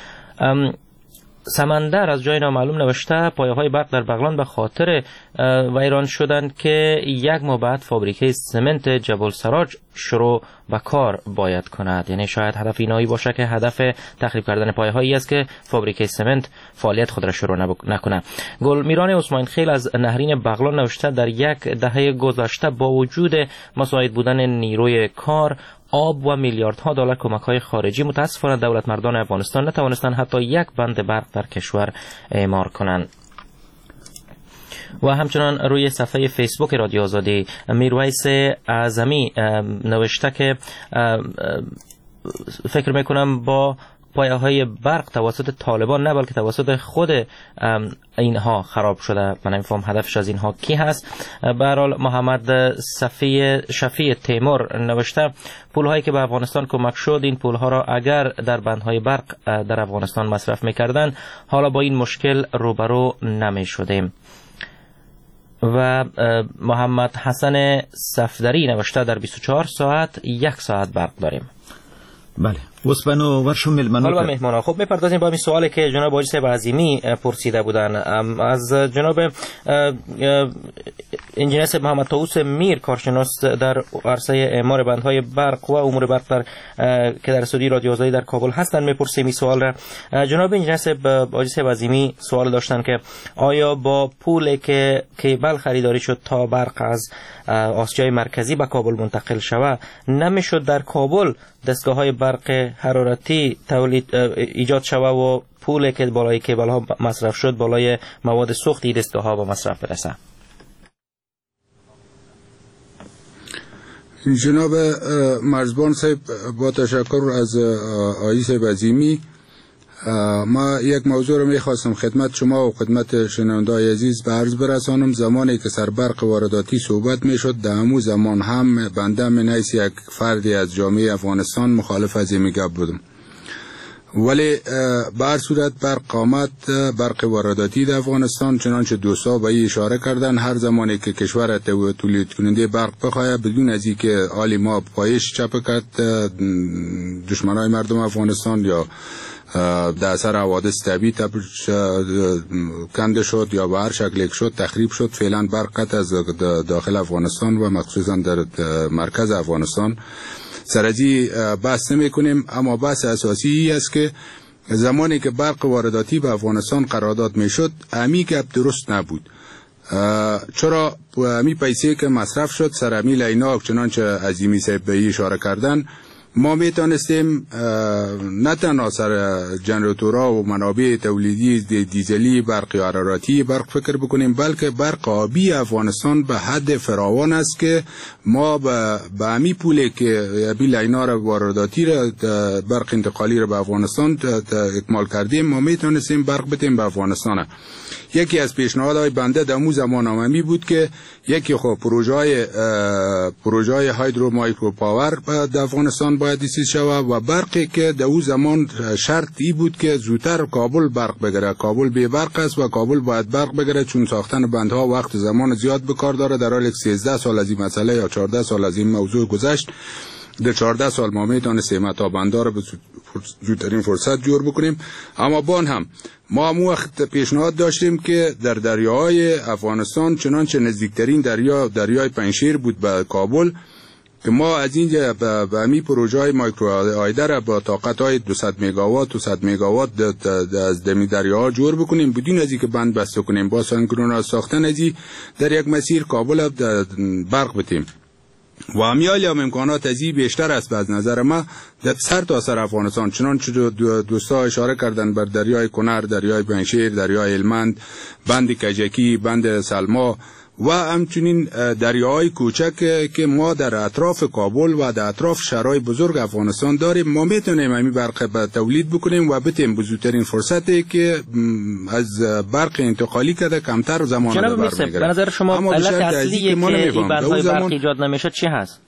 سمندر از جای نامعلوم نوشته پایه های برق در بغلان به خاطر ویران شدند که یک ماه بعد فابریکه سمنت جبل سراج شروع به کار باید کند. یعنی شاید هدف اینایی باشه که هدف تخریب کردن پایه هایی است که فابریکه سمنت فعالیت خود را شروع نکنه. گلمیران عثمان خیل از نهرین بغلان نوشته در یک دهه گذشته با وجود مساعد بودن نیروی کار، آب و میلیاردها دلار کمک‌های خارجی متاسفانه دولت مردان افغانستان نتوانستند حتی یک بند برق در کشور اعمار کنند. و همچنان روی صفحه فیسبوک رادیو آزادی میرویس اعظمی نوشته که فکر میکنم با پایه های برق توسط طالبان نه بلکه توسط خود اینها خراب شده. من نمیفهم هدفش از اینها کی هست. به هر حال محمد صفی شفیع تیمور نوشته پول هایی که به افغانستان کمک شد این پول ها را اگر در بندهای برق در افغانستان مصرف میکردن حالا با این مشکل روبرو نمی شدیم. و محمد حسن صفدری نوشته در بیست و چهار ساعت یک ساعت برق داریم. بله. وسبنو ورشو ملمنو حالا مهمانا خب میپردازیم با این سوالی که جناب حاجی صاحب عظیمی پرسیده بودن از جناب انجینیر صاحب محمد طاووس میر کارشناس در عرصه اعمار بندهای برق و امور برق در که در استودیو رادیو آزادی در کابل هستن میپرسیم این سوال را. جناب انجینیر صاحب حاجی صاحب عظیمی سوال داشتن که آیا با پولی که کیبل خریداری شد تا برق از آسیای مرکزی به کابل منتقل شود نمیشد در کابل دستگاه‌های برق حرارتی تولید ایجاد شود و پولی که بالای کیبل ها مصرف شد بالای مواد سوختی دستگاه ها به مصرف برسه؟ جناب مرزبان صاحب با تشکر از آقای صاحب عظیمی ما یک موضوع رو میخواستم خدمت شما و خدمت شنونده‌های عزیز به عرض برسانم. زمانی که سر برق وارداتی صحبت میشد در همون زمان هم بنده من حیث یک فردی از جامعه افغانستان مخالف از این گپ بودم، ولی به هر صورت برق قامت برق وارداتی در افغانستان چنانچه دوستا به این اشاره کردن هر زمانی که کشور تولید کننده برق بخواهد بدون از اینکه آلی ما پایش چپ کرد دشمنای مردم افغانستان یا در اثر حوادث طبیعی کنده شد یا به هر شکل شد تخریب شد فعلا برق از داخل افغانستان و مخصوصا در مرکز افغانستان سرازی بحث نمی کنیم. اما بحث اساسی ای است که زمانی که برق وارداتی به افغانستان قرارداد می شد امی گپ درست نبود. چرا امی پیسه که مصرف شد سر امی لیناک چنانچه عظیمی صاحب به اشاره کردن ما میتونستیم نه تنها سر جنراتورها و منابع تولیدی دیزلی، برق حرارتی برق فکر بکنیم، بلکه برق آبی افغانستان به حد فراوان است که ما به امی پوله که ابی لینا را وارداتی را برق انتقالی را به افغانستان اکمال کردیم، ما میتونستیم برق بدیم به افغانستان. یکی از پیشنهادهای بنده در اون زمان امی بود که یکی خب پروژه های پروژه های هایدرو مایکرو پاور در افغانستان باید دیسیز شود و برقی که در اون زمان شرط ای بود که زودتر کابل برق بگیره. کابل بی برق است و کابل باید برق بگیره چون ساختن بندها وقت زمان زیاد به کار داره. در حالی که سیزده سال از این مسئله یا چهارده سال از این موضوع گذشت، در چهارده سال ما میتونستیم تا بندها رو به زودترین فرصت جور بکنیم. اما بان هم ما هم وقت پیشنهاد داشتیم که در دریاهای افغانستان چنانچه نزدیکترین دریا دریای پنجشیر بود به کابل که ما از اینجا به امی پروژه های مایکرو آیدر با طاقت های دویست مگاوات و صد مگاوات از دمی دریاها جور بکنیم بدون از اینکه بند بسته کنیم. با سنکرون ساختن ازی در یک مسیر کابل برق بتیم و امیال یا امکانات ازی بیشتر است. از نظر ما در سر تا سر افغانستان چنانچه دوستا اشاره کردن بر دریای کنر، دریای پنجشیر، دریای هلمند، بند کجکی، بند سلما و همچنین دریاهای کوچک که ما در اطراف کابل و در اطراف شهرهای بزرگ افغانستان داریم، ما میتونیم همین برق تولید بکنیم و بتیم بزودترین فرصتی که از برق انتقالی کرده کمتر زمان رو برمیگیره. به نظر شما علت اصلی که این بندهای برق ایجاد نمیشه چی هست؟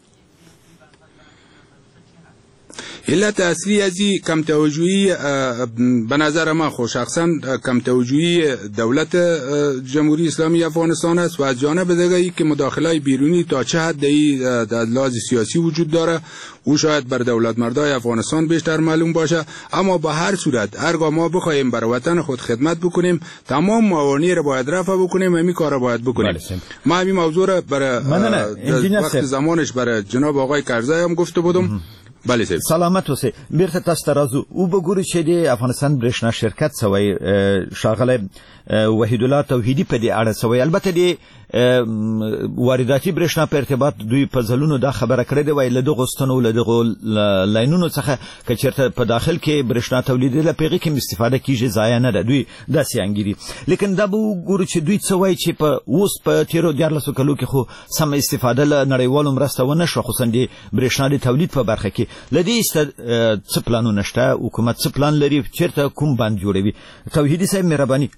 علت اصلی ازی کم توجهی به نظر من خود شخصا کم توجهی دولت جمهوری اسلامی افغانستان است و از جانب دیگری که مداخله بیرونی تا چه حد در لحاظ سیاسی وجود داره او شاید بر دولت مردای افغانستان بیشتر معلوم باشه. اما به هر صورت هرگاه ما بخوایم بر وطن خود خدمت بکنیم تمام موانع را باید رفع بکنیم، همین کار را باید بکنیم. ما همین موضوع را برای وقت زمانش برای جناب آقای کرزی هم گفته بودم. بله سید سلامت اوسئ. بیرته تاسو ته راځو او بګورو چې د افغانستان برېښنا شرکت سوی شاغله وحید الله توحیدی په دې اړه سوی. البته د وارداتي برېښنا په ارتباط دوی په ځلونو دا خبره کړې ده وای له دغه ستنو له دغه لاینونو څخه که چېرته په داخل کې برېښنا تولیدېدله په هغې کې هم استفاده کېږي، ضایع نه ده، دوی داسې انګیري. لیکن دا به وګورو چې دوی څه وایي چې په اوس په تېرو دیارلسو کلو کې خو سمه استفاده له نړیوالو مرسته ونه شوه، خصوصا د برېښنا د تولید په برخه کې. له دې څه پلانونه شته؟ حکومت څه پلان لري؟ چېرته کوم بند جوړوي؟ توحیدي صاحب مهرباني.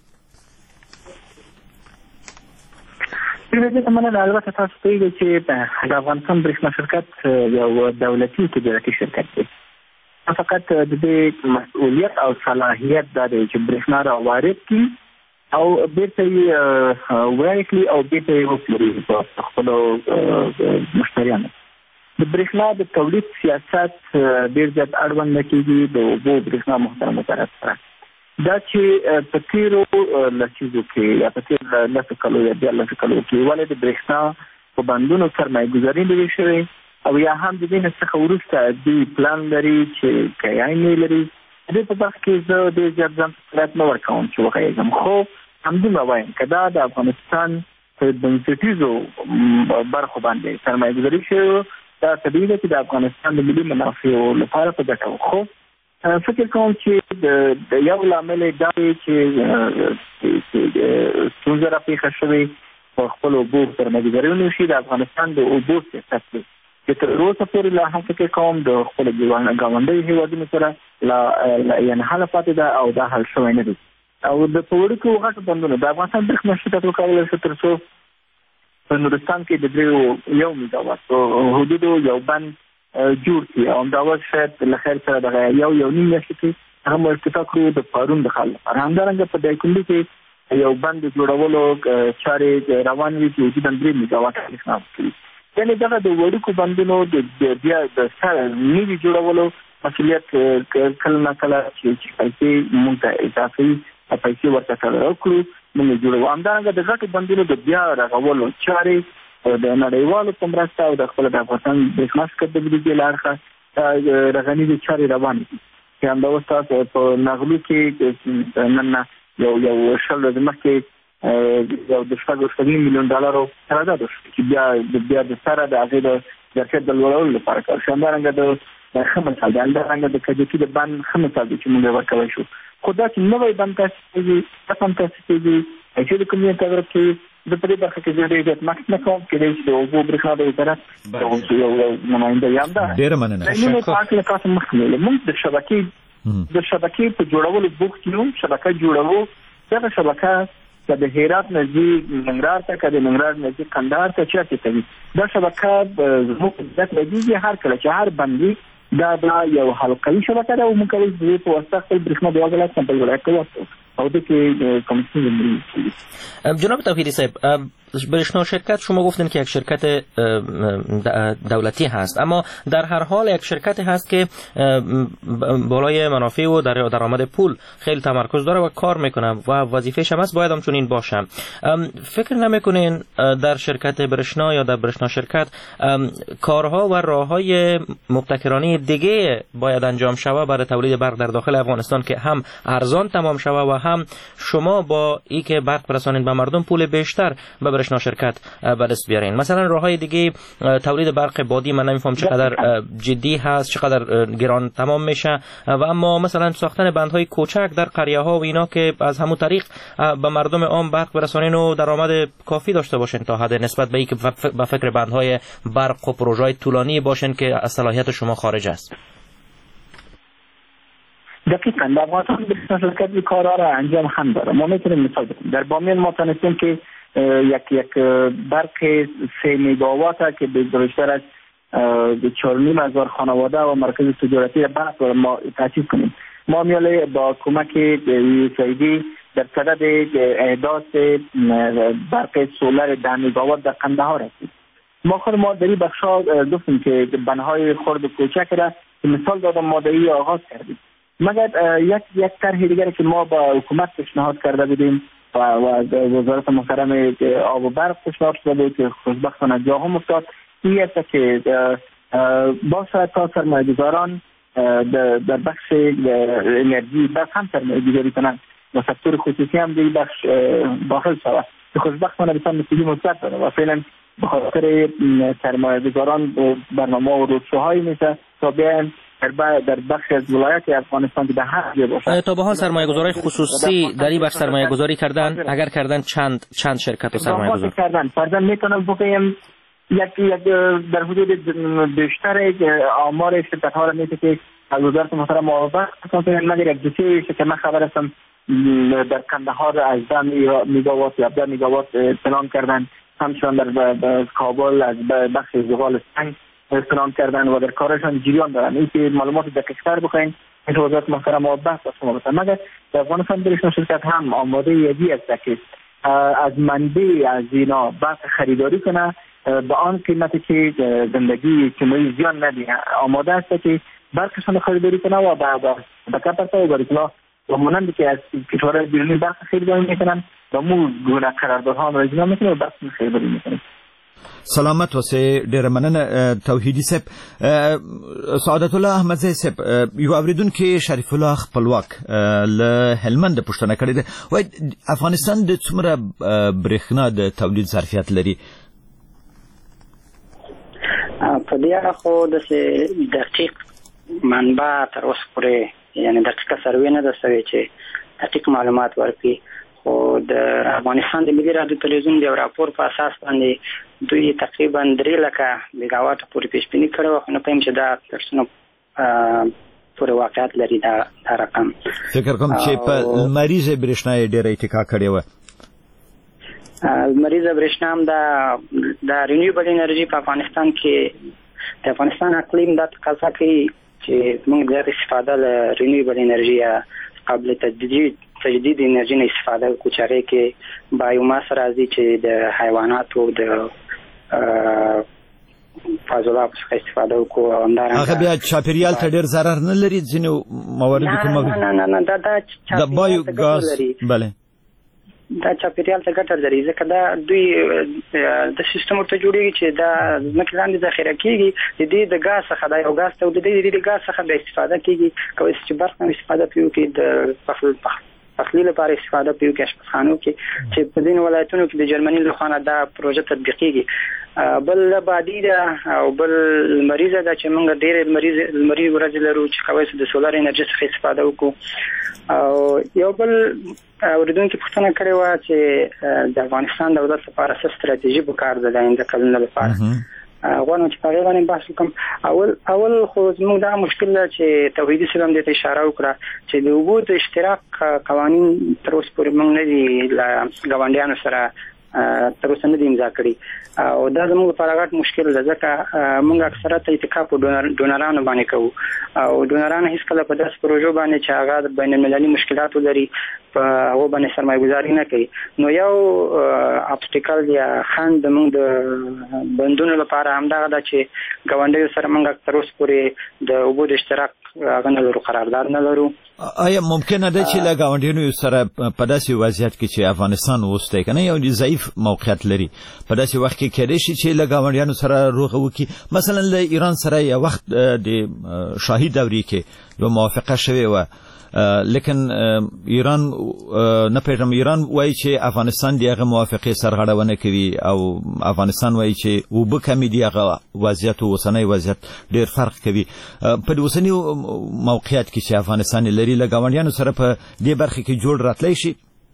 دې ته مننه. البته تاسو پوهیږئ چې د افغانستان برېښنا شرکت یو دولتي تجارتي شرکت دی. فقط د دې مسؤلیت او صلاحیت دا دی چې برېښنا را وارد کړي او بیرته یې وړاندې کړي او بیرته یې وپلوري په خپلو مشتریانو. د برېښنا د تولید سیاست ډېر زیات اړوند نه کېږي د اوبو برېښنا محترمو طرف سره. دا چې په تېرو لسیزو کې یا په تېرو لسو کلو یا دیارلسو کلو کې ولې د برېښنا په بندونو سرمایه ګذاري نوې شوې او یا هم د دې نه څخه وروسته دوی پلان لري چې کیاین یې لري. د دې په برخه کې زه ډېر زیات ځان صلاحیت نه ورکوم چې وښیږم، خو همدومره وایم که دا د افغانستان په بنسټیزو برخو باندې سرمایه ګذاري شوې دا طبیعي ده چې د افغانستان د ملي منافعو لپاره په ګټه وه. خو فکر کوم چې د یو لامل یې دا دی چې ستونزه راپېښه شوې په خپلو اوبو سرمایه ګذاري ونه شي. د افغانستان د اوبو سیاست دی چې تر اوسه پورې لا هم فکر کوم د خپلو ګاونډیو هېوادونو سره یعنې حل پاتې ده او دا حل شوی نه دی. او د په وړوکو غټو بندونو د افغانستان برېښنا شرکت وکولی شو تر څو په نورستان کې د دریو یو میګاوات حدودو یو بند جوړ کړي او همداراز شاید له خیر سره دغه یو یو نیم میاشتې کې هم ارتفاع کړو د پارون د خال لپاره. همدارنګه په دایکنډي کې یو بند جوړولو چارې روان وي چې وجوداً درې میګاواټه برېښنا ورکوي. یعنې دغه د وړوکو بندونو د بیا د سر نوي جوړولو مسؤلیت کله نه کله چې پیسې مونږ ته اضافي پیسې ورته سره وکړو موږ جوړوو. همدارنګه د غټو بندونو د بیا رغولو چارې د نړیوالو په مرسته او د خپل د افغانستان برېښنا شرکت د بودیجې له اړخه رغنیزې چارې روانې دي چې همدا اوس تاسو په نغلو کې نن یو یو شل ورځې مخکې یو د شپږ شپږ نیم میلیون ډالرو قرارداد وشو چې بیا بیا د سره د هغې د ظرفیت د لوړولو لپاره کار شو. همدارنګه د ښه مثال دی. همدارنګه د کجکي د بند ښه مثال دی چې موږ ورکولی شو. خو دا چې نوی بند تاسیس کېږي، دا هم تاسیس کېږي چې د کومې تګرب کې د په دې برخه کې زه ډېر زیات مخکې نه کوم، کېدای شي د اوبو برېښنا د وزارت یو نماینده یم. دا ډېره مننه. نیمې پاک له تاسو مخکې ویلې موږ د شبکې د شبکې په جوړولو بوخت یو. شبکه جوړوو، دغه شبکه که د هرات نزدیک ننګرهار ته، که د ننګرهار نزدیک کندهار ته چېرته ته وي، دا شبکه زموږ په ذات لګېږي. هر کله چې هر بندي دا دا یو حلقوي شبکه ده او موږ کولی شو په واسطه خپل برېښنا د یو ولایت نه بل ولایت ته واستوو او د کې کوم څه. جناب توحیدی صاحب، برشنا شرکت شما گفتن که یک شرکت دولتی هست، اما در هر حال یک شرکتی هست که بالای منافع و در درآمد پول خیلی تمرکز داره و کار میکنه و وظیفه‌ش هم هست باید هم چنین باشه. فکر نمیکنین در شرکت برشنا یا در برشنا شرکت کارها و راههای مبتکرانه دیگه باید انجام شود برای تولید برق در داخل افغانستان که هم ارزان تمام شود و هم شما با ای که برق برسانید به مردم پول بیشتر به برشنا شرکت به دست بیارین؟ مثلا راههای دیگه تولید برق بادی من نمیفهم چقدر جدی هست، چقدر گران تمام میشه، و اما مثلا ساختن بندهای کوچک در قریه ها و اینا که از همون طریق به مردم عام برق برسانین و درآمد کافی داشته باشین تا حد نسبت به اینکه به فکر بندهای برق و پروژه‌های طولانی باشین که از صلاحیت شما خارج است. دقیقاً در افغانستان برشنا شرکت کارها را انجام هم داره. ما میتونیم مثال بزنیم. در بامیان ما تونستیم که یک یک برق سه میگاوات که بیشتر از چهار و نیم هزار خانواده و مرکز تجارتی برق ما تاسیس کنیم. ما میاله با کمک سعیدی در صدد احداث برق سولر ده میگاوات در قندهار هستیم. ما خود ما در این بخشا گفتیم که بنهای خرد و کوچک را مثال دادم ما در این آغاز کردیم. مگر یک یک طرح دیگری که ما با حکومت پیشنهاد کرده بودیم و وزارت محترم آب و برق پیشنهاد شده بود که خوشبختانه جا هم افتاد، این است که باشه تا سرمایه‌گذاران در بخش انرژی بس هم سرمایه‌گذاری کنند و سکتور خصوصی هم در بخش داخل شود که خوشبختانه بسیار نتیجه مثبت داره و فعلا به خاطر سرمایه‌گذاران برنامه و روش‌هایی میشه تا بیان در بخش از ولایت افغانستان که به هر جا باشه. تا به حال سرمایه‌گذاری خصوصی در این بخش سرمایه‌گذاری کردن؟ اگر کردن چند چند شرکت و سرمایه‌گذار کردن؟ فرضاً میتونم بگم یک یک در حدود بیشتر آمار شرکت‌ها را میگه که از وزارت محترم آب و برق مگر یک دو سه شرکت من خبر هستم در کندهار از ده میگاوات یا ده میگاوات پلان کردن، همچنان در کابل از بخش زغال سنگ استنام کردن و در کارشان جریان دارن. این که معلومات دقیق‌تر بخواین این وزارت محترم آب و برق شما بسن. مگر در افغانستان برشنا شرکت هم آماده یدی است که از منبع از اینا برق خریداری کنه به آن قیمتی که زندگی اجتماعی زیان ندهه. آماده است که برقشان خریداری کنه و به کپرتا و برکلا و مانند که از کشورهای بیرونی برق خریداری میکنن و مو گونه قراردادها هم اجرا میکنه و برق خریداری میکنه. سلامت وسه ډیر مننه توحیدی صاحب. سعادت الله احمدزی صاحب، یو اوریدونکو شریف الله خپلواک له هلمند پښتنه کړی دی، وای افغانستان د څومره برېښنا د تولید ظرفیت لري؟ په دې اړه خو د دقیق منبع تر اوسه پورې یعنی دقیقه سروې نه ده شوې چې دقیق معلومات ورکړي، خو د افغانستان د ملي رادیو تلویزیون د یو راپور په اساس باندې دوی تقریبا درې لکه میگاوات پورې پیشبیني کړې وه، خو نه پوهیم چې دا پرسونه پورې واقعیت لري دا رقم. فکر کوم چې په لمریزه برېښنا یې ډېره اتکا کړې وه. لمریزه برېښنا هم د رینیوبل انرژي په افغانستان کې د افغانستان اقلیم دا تقاضا کوي چې موږ د استفاده له رینیوبل انرژي یا قابل تجدید تجدید انرژي نه استفاده وکړو، چاره کې بایوماس راځي چې د حیواناتو د فاضلاب څخه استفاده وکړو. همدارنګه هغه بیا چاپیریال ته ډېر ضرر نه لري؟ ځینې موارد کوم نه نه نه دا د بایو ګاز بله دا چاپیریال ته ګټه لري ځکه دا دوی د سیستم ورته جوړیږي چې دا ځمکې لاندې ذخیره کیږي، د دې د ګاز څخه دا یو ګاز تولیدوي، د دې د ګاز څخه بیا استفاده کیږي، کولی شي چې برق هم استفاده پرې وکړي د پخلی لپاره استفاده کوي کې اشپزخانو کې چې په دین ولایتونو کې د جرمني له خوا دا پروژه تطبیقيږي. بل بعدي ده او بل مریضه ده چې موږ ډېر مریض مریض ورځ لرو چې کوي د سولر انرژي څخه استفاده وکړو. او یو بل اوریدونکو پوښتنه کړې و چې د افغانستان دولت لپاره څه ستراتیژي پکار ده د آینده کلونو لپاره. غواړم چې په هغه باندې بحث وکړم. اول اول خو زموږ دا مشکل ده چې توحیدي اسلام دې ته اشاره وکړه چې د اوبو د اشتراک قوانین تر اوسه پورې موږ نه دي له ګاونډیانو سره تر اوسه نه دي امضا کړي او دا زموږ لپاره غټ مشکل ده ځکه موږ اکثره اتکا په ډونرانو باندې کوو او ډونران هیڅکله په داسې پروژو باندې چې هغه د بین المللي مشکلاتو لري په هغه باندې سرمایه گذاري نه کوي. نو یو ابسټیکل یا خنډ موږ د بندونو لپاره همدغه ده چې ګاونډیو سره موږ تر اوسه پورې د اوبو د اشتراک هغه نه لرو، قرارداد نه لرو. آیا ممکنه ده چې له ګاونډیانو سره په داسې وضعیت کې چې افغانستان اوس دی کنه یو ضعیف موقعیت لري په داسې وخت کې کېدای شي چې له ګاونډیانو سره روغه وکړي؟ مثلا له ایران سره یو وخت د شاهي دورې کې یو موافقه شوې وه لیکن ایران نه پیژنم ایران وایي چې افغانستان دغه موافقه سرغړونه کوي او افغانستان وایي چې وبو کمی دیغه وضعیت او اوسنۍ وضعیت ډیر فرق کوي. په اوسنۍ موقعیت کې چې افغانستان لري له ګاونډیانو سره په دې برخه کې جوړ راتلی شي؟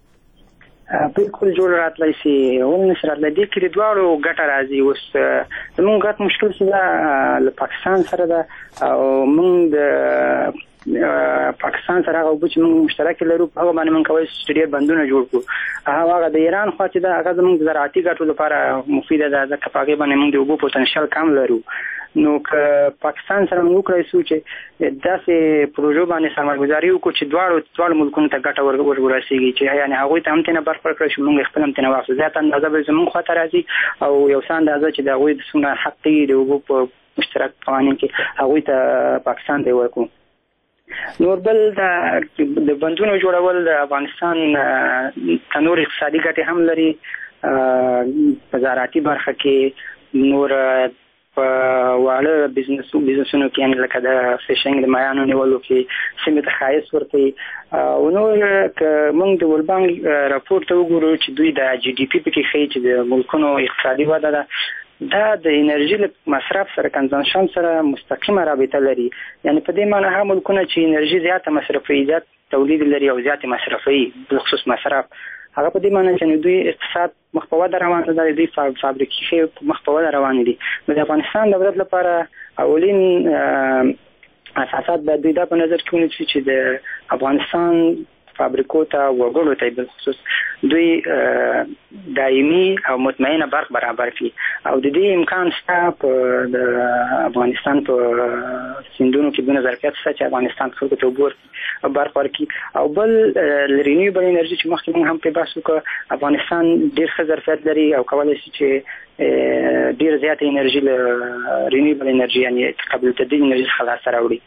بالکل جوړ راتلی شي. ولې نشي راتلی؟ دې کې د دواړو ګټه راځي. اوس زموږ ګټ مشکل چې دا له پاکستان سره ده او موږ د پاکستان سره هغه وبو چې موږ مشترک لرو په هغه باندې موږ کولی شو ډېر بندونه جوړ کړو. هغه د ایران خوا چې ده هغه زموږ د زراعتي ګټو لپاره مفیده ده ځکه په هغې باندې موږ د اوبو پوتنشل کم لرو. نو که پاکستان سره موږ وکړی شو چې داسې پروژو باندې سرمایه ګذاري وکړو چې دواړو دواړو ملکونو ته ګټه ورسېږي چې یعنې هغوی ته هم ترېنه برخه ورکړی شو موږ خپل هم ترېنه واخلو. زیاته اندازه به زموږ خوا ته راځي او یو څه اندازه چې د هغوی د څومره حق دی د اوبو په مشترک قوانین کې هغوی ته پاکستان ته ورکړو. نور بل د بندونو جوړول د افغانستان نور اقتصادي ګټې هم لري په زراعتي برخه کې، نور په واړه بزنسو بزنسونو کې یعنې لکه د فیشنګ د مایانو نیولو کې سیمې ته ښایست ورکوي. او نور که موږ د ورلډ بانک راپور ته وګورو چې دوی د جي ډي پي پکې ښیي چې د ملکونو اقتصادي وده ده دا د انرژي له مصرف سره کنزمشن سره مستقیمه رابطه لري. یعنی په دې معنی هغه ملکونه چې انرژي زیاته مصرفوي، زیات تولید لري او زیات مصرفوي بخصوص مصرف، هغه په دې معنی چې دوی اقتصاد مخ په وده روان دي، دوی فابریکې مخ په وده روان دي. نو د افغانستان دولت لپاره اولین اساسات باید دوی دا په نظر کې ونیسي چې د افغانستان فابریکو ته وګړو ته بالخصوص دوی دایمي او مطمئنه برق برابر کړي او د دې امکان شته په د افغانستان په سیندونو کې دونه ظرفیت شته چې افغانستان خلکو ته اوبه برق ورکړي. او بل رینیوبل انرژي چې مخکې موږ هم پرې بحث وکړو، افغانستان ډېر ښه ظرفیت لري او کولی شي چې ډېر زیاته انرژي له رینیوبل انرژي یعنی قابل تجدید انرژي څخه لاسته راوړي.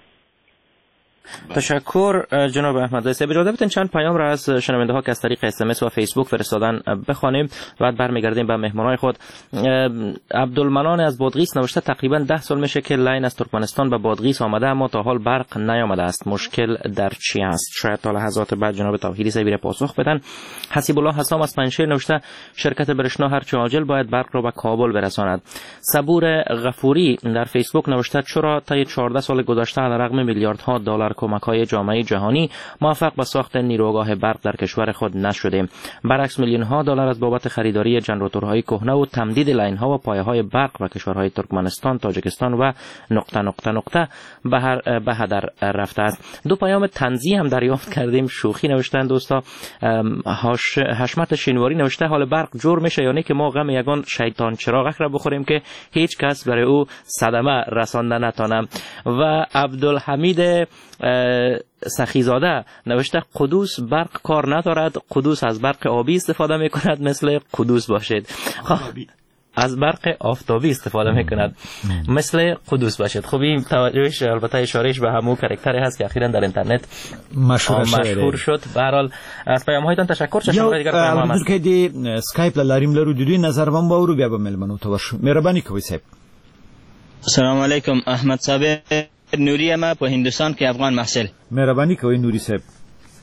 تشکر جناب احمد صاحب. اجازه بدین چند پیام را از شنونده ها که از طریق اس ام اس و فیسبوک فرستادن بخوانیم بعد برمیگردیم به مهمانای خود. عبدالمنان از بادغیس نوشته تقریبا ده سال میشه که لاین از ترکمنستان به بادغیس آمده اما تا حال برق نیامده است. مشکل در چی است؟ شاید تا لحظات بعد جناب توحیدی صاحب پاسخ بدن. حسیب الله حسام از پنجشیر نوشته شرکت برشنا هر چه عاجل باید برق را به کابل برساند. صبور غفوری در فیسبوک نوشته چرا طی چهارده سال گذشته علیرغم میلیاردها دلار کمک‌های جامعه جهانی موفق به ساخت نیروگاه برق در کشور خود نشدیم؟ برعکس میلیون‌ها دلار از بابت خریداری ژنراتورهای کهنه و تمدید لاین‌ها و پایه‌های برق و کشورهای ترکمنستان، تاجیکستان و نقطه نقطه نقطه به هدر رفته است. دو پیام طنزی هم دریافت کردیم. شوخی نوشتن دوستا. حشمت شینواری نوشته حال برق جور میشه یعنی که ما غم یگان شیطان چراغک را بخوریم که هیچ کس برای او صدمه رسانده نتانم. و عبدالحمید سخیزاده نوشته قدوس برق کار ندارد، قدوس از برق آبی استفاده می کند مثل قدوس باشد. از برق آفتابی استفاده می کند مثل قدوس باشد. خب این توجهش البته اشارهش به همون کاراکتری هست که اخیراً در اینترنت مشهور, مشهور شد. به هر حال از پیام هایتان تشکر. چه شما دیگر پیام هم است که دی اسکایپ لاریم لرو دوی نظر وم باورو بیا به ملمنو توش مهربانی کوي صاحب. السلام علیکم. احمد صاحب نوری ما په هندوستان کې افغان محصل. مهرباني کوي نوري صاحب.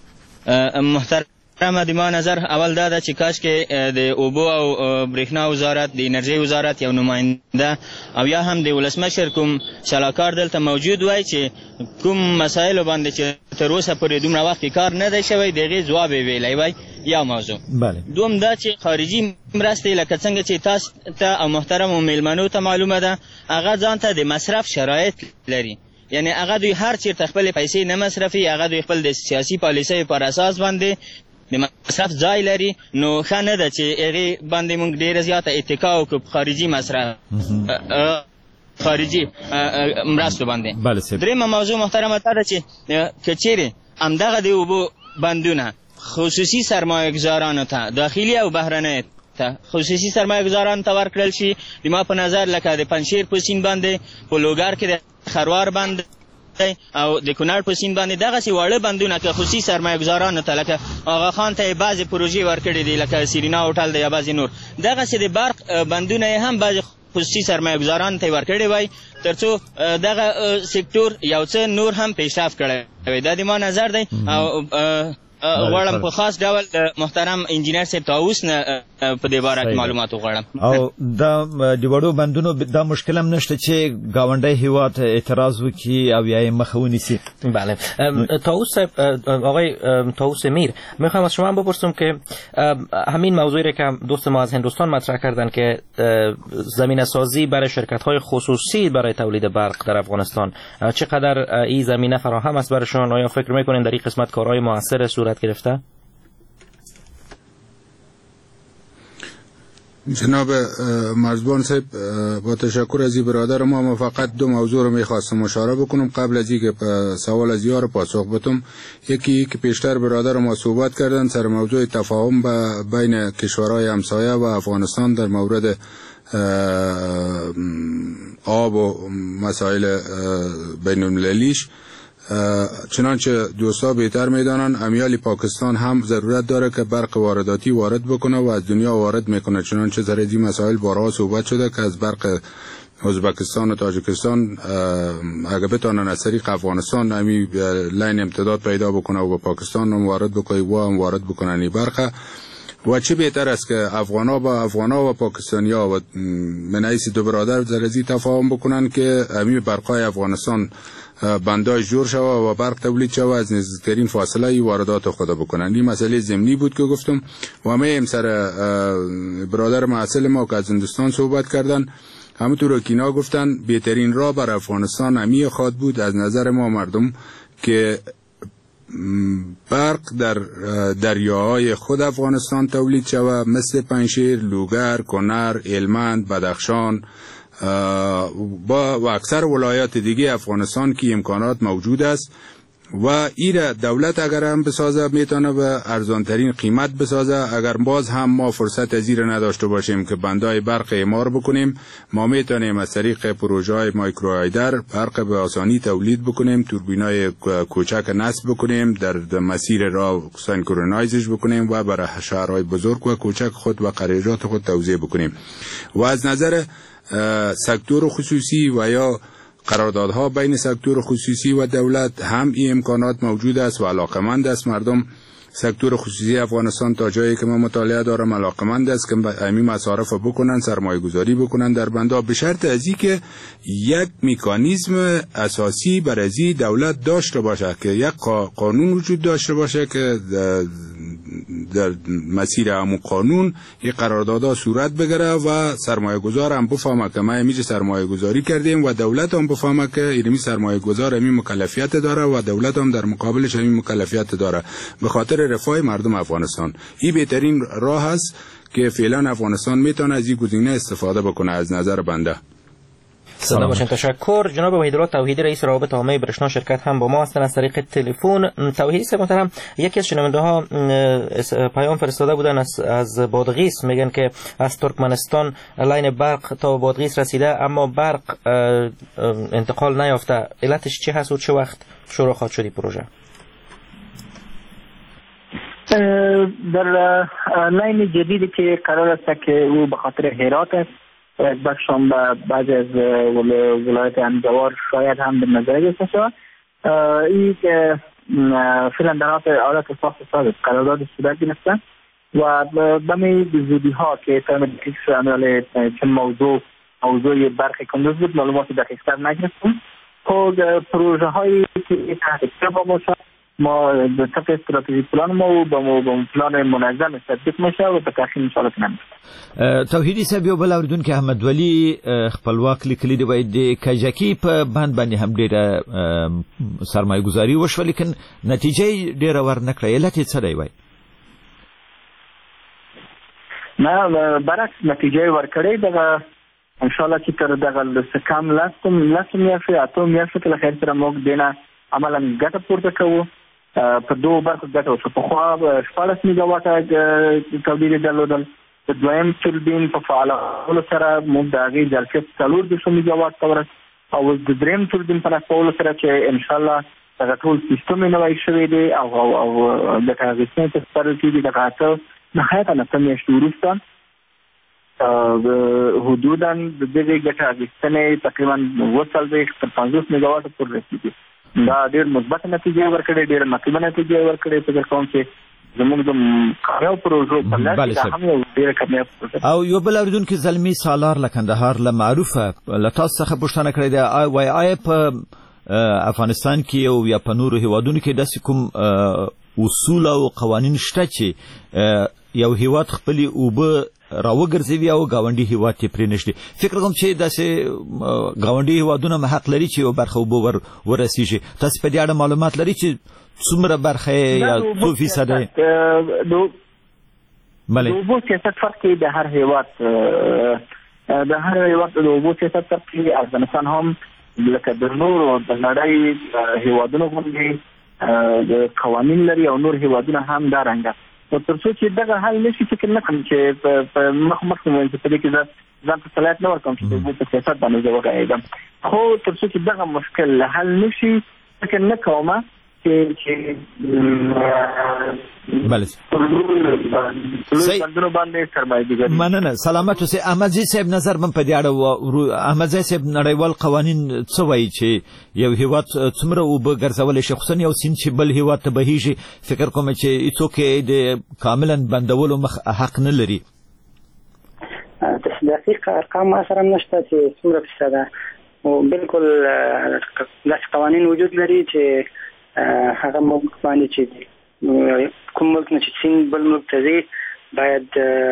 محترم د ما نظر اول دا ده چې کاش کې د اوبو او برېښنا وزارت د انرژۍ وزارت یو نماینده او یا هم د ولسمشر کوم سلاکار دلته موجود وای چې کوم مسایلو باندې چې تر اوسه پورې دومره وخت کار نه دی شوی د هغې ځواب یې ویلی وای یا موضوع بله دوم دا چې خارجي مرستې لکه څنګه چې تاسو ته او محترمو میلمنو ته معلومه ده هغه ځان ته د مصرف شرایط لري یعنی هغه دوی هر چیرته خپل پیسې نه مصرفي هغه دوی خپل د سیاسي پالیسۍ پر اساس باندې د مصرف ځای لري نو ښه نه ده چې هغې باندې موږ ډېره زیاته اتکا وکړو خارجي مصرف خارجي مرستو باندې درېیمه موضوع محترمه دا ده چې که چیرې همدغه د اوبو بندونه خصوصي سرمایه گذارانو ته داخلي او بهرنۍ ته خصوصي سرمایه گذارانو ته ورکړل شي د ما په نظر لکه د پنجشیر په سیند باندې په لوګر کې د خروار بند او د کونړ په سیند باندې دغسې واړه بندونه که خصوصي سرمایه گذارانو ته لکه آغا خان ته یې بعضې پروژې ورکړې دي لکه سیرینا هوټل دی یا بعضې نور دغسې د برق بندونه یې هم بعضې خصوصي سرمایه گذارانو ته یې ورکړې وای تر څو دغه سکتور یو څه نور هم پیشرفت کړی وی دا د ما نظر دی او غواړم په خاص ډول محترم انجینر صاحب طاووس نه په دې باره کې معلومات وغواړم او دا د وړو بندونو دا مشکل هم نشته چې ګاونډی هیواد اعتراض وکړي او یا یې مخه ونیسي بله طاووس صاحب آقای طاووس میر میخوام از شما بپرسم که همین موضوعی را که دوست ما از هندوستان مطرح کردن که زمینه سازی برای شرکت های خصوصی برای تولید برق در افغانستان چقدر این زمینه فراهم است برایشان آیا فکر میکنین در این قسمت کارهای موثر صورت گرفته؟ جناب مرزبان صاحب با تشکر از این برادر ما ما فقط دو موضوع رو میخواستم اشاره بکنم قبل از اینکه سوال از یار پاسخ بدم. یکی که پیشتر برادر ما صحبت کردن سر موضوع تفاهم بین کشورهای همسایه و افغانستان در مورد آب و مسائل بین المللیش. چنانچه دوستا بهتر میدانن امیال پاکستان هم ضرورت داره که برق وارداتی وارد بکنه و از دنیا وارد میکنه چنانچه سر این مسائل بارها صحبت شده که از برق ازبکستان و تاجیکستان اگه بتانن از طریق افغانستان امی لین امتداد پیدا بکنه و به پاکستان هم وارد بکنه و هم وارد بکنن این برق و چه بهتر است که افغانا با افغانا و پاکستانیا و منعیسی دو برادر زرزی تفاهم بکنن که امی برقای افغانستان بندای جور شوه و برق تولید شوه از نزدیکترین فاصله واردات خود بکنن. این مسئله ضمنی بود که گفتم و همه امسر برادر معاصل ما که از هندوستان صحبت کردن همونطور که اینا گفتن بهترین راه بر افغانستان همی خواد بود از نظر ما مردم که برق در دریاهای خود افغانستان تولید شوه مثل پنجشیر، لوگر، کنر، هلمند، بدخشان با و اکثر ولایات دیگه افغانستان که امکانات موجود است و ایره دولت اگر هم بسازه میتونه به ارزانترین قیمت بسازه. اگر باز هم ما فرصت از ایره نداشته باشیم که بندای برق اعمار بکنیم ما میتونیم از طریق پروژه های مایکروهایدر برق به آسانی تولید بکنیم، توربینای کوچک نصب بکنیم، در مسیر راه سینکرونایزش بکنیم و برای شهرهای بزرگ و کوچک خود و قریجات خود توزیع بکنیم. و از نظر سکتور خصوصی و یا قراردادها بین سکتور خصوصی و دولت هم این امکانات موجود است و علاقمند است مردم. سکتور خصوصی افغانستان تا جایی که من مطالعه دارم علاقمند است که همین مصارف بکنن، سرمایه گذاری بکنن در بندا به شرط از این که یک مکانیزم اساسی برای دولت داشته باشه که یک قانون وجود داشته باشه که در مسیر همون قانون این قراردادها صورت بگیره و سرمایه گذار هم بفهمه که ما همیشه سرمایه گذاری کردیم و دولت هم بفهمه که اینمی سرمایه گذار همین مکلفیت داره و دولت هم در مقابلش همین مکلفیت داره به خاطر رفاه مردم افغانستان. این بهترین راه است که فعلا افغانستان میتونه از این گزینه استفاده بکنه از نظر بنده. زنده باشین. تشکر. جناب وحیدالله توحیدی رئیس روابط عامه برشنا شرکت هم با ما هستن از طریق تلفن. توحیدی صاحب محترم یکی از شنونده ها پیام فرستاده بودن از از بادغیس میگن که از ترکمنستان لاین برق تا بادغیس رسیده اما برق انتقال نیافته. علتش چی هست و چه وقت شروع خواهد شد این پروژه؟ در لاین جدیدی که قرار است که او به خاطر هرات است بخشم به بعضی از ولایت همجوار شاید هم به نظر گرفته شود. این که فعلا در حالت ساخت ساز قرارداد صورت گرفته و بمی زودی ها که تایم دقیق شامل چه موضوع موضوع برخی کندوز بود معلومات دقیق تر نگرفتیم. خود پروژه هایی که تحت کار باشه ما به طبق استراتژی پلان ما و با پلان منظم تطبیق میشه و به تاخیر ان شاء الله کنیم. توحیدی صاحب یو بل اوریدونکو احمد ولی خپلواک لیکلی دی وای د کاجاکی په باندې باندې هم ډیره سرمایه گذاری وشو لیکن نتیجه ډیره ورنکړه. علت یې څه دی وای؟ نه برعکس نتیجه ورکړې دغه ان شاء الله چې تر دغه کم لاسم لاسم یا فی اتو یا فی کله خیر سره موږ دینه عملا ګټه پورته کوو. په دوه برخو ګټه وشو. په خوا شپاړس میگا واټه تولید درلودل. د دویم توربین په فعالولو سره موږ د هغې ظرفیت څلور دېرش میگا واټ ته ورسېد او د دریم توربین په نصبولو سره چې انشاءالله دغه ټول سیستم یې نوی شوی دی او او ګټه اخیستنې ته سپارل کېږي. دغه اته نهایتا اته میاشتې وروسته حدودا د دغې ګټه اخیستنې تقریبا اووه څلوېښت تر پنځوس میگا واټو پورې رسېږي. دا ډېر مثبت نتیجې ورکړې، ډېر مطلوبه نتیجې ورکړې. فکر کوم چې زموږ د کامیاب پروژو په لړ کې هم یو ډېره کامیاب پروژه. او یو بل اورېدونکي زلمي سالار له کندهار له معروفه له تاسو څخه پوښتنه کړې ده وایي آیا په افغانستان کې او یا په نورو هیوادونو کې داسې کوم اصول او قوانین شته چې یو هیواد خپلې اوبه راوګرځوي او ګاونډي هیواد ته پرې نشي؟ فکر کوم چې داسې ګاونډي هیوادونه هم حق لري چې یو برخه اوبه ور ورسیږي. تاسو په دې اړه معلومات لري چې څومره برخه یا څو فیصد دی؟ د اوبو سیاست فرق کوي د هر هیواد د هر هیواد د اوبو سیاست فرق کوي. افغانستان هم لکه د نورو د نړۍ هیوادونو غوندې د قوانین لري او نور هیوادونه هم دا رنګه. نو تر څو چې دغه حل نشي فکر نه کوم چې په مخ مخ مو چې په دې کې ځان ته صلاحیت نه ورکوم چې د اوبو په سیاست باندې زه وغږېږم. خو تر څو چې دغه مشکل حل نشي فکر نه کوم چې بله مننه. سلامت اوسئ. احمدزی صاحب نظر من په دې اړه احمدزی صاحب نړیوال قوانین څه وایي چې یو هیواد څومره اوبه ګرځولی شي خصوصا یو سیند چې بل هیواد ته بهیږي؟ فکر کوم چې هیڅوک یې د کاملا بندولو مخ حق نه لري. دقیق ارقام ما سره نشته چې څومره فیصده او بالکل داسې قوانین وجود لري چې هغه ملک باندې چې کوم ملک نه چې سیند بل ملک ته ځي باید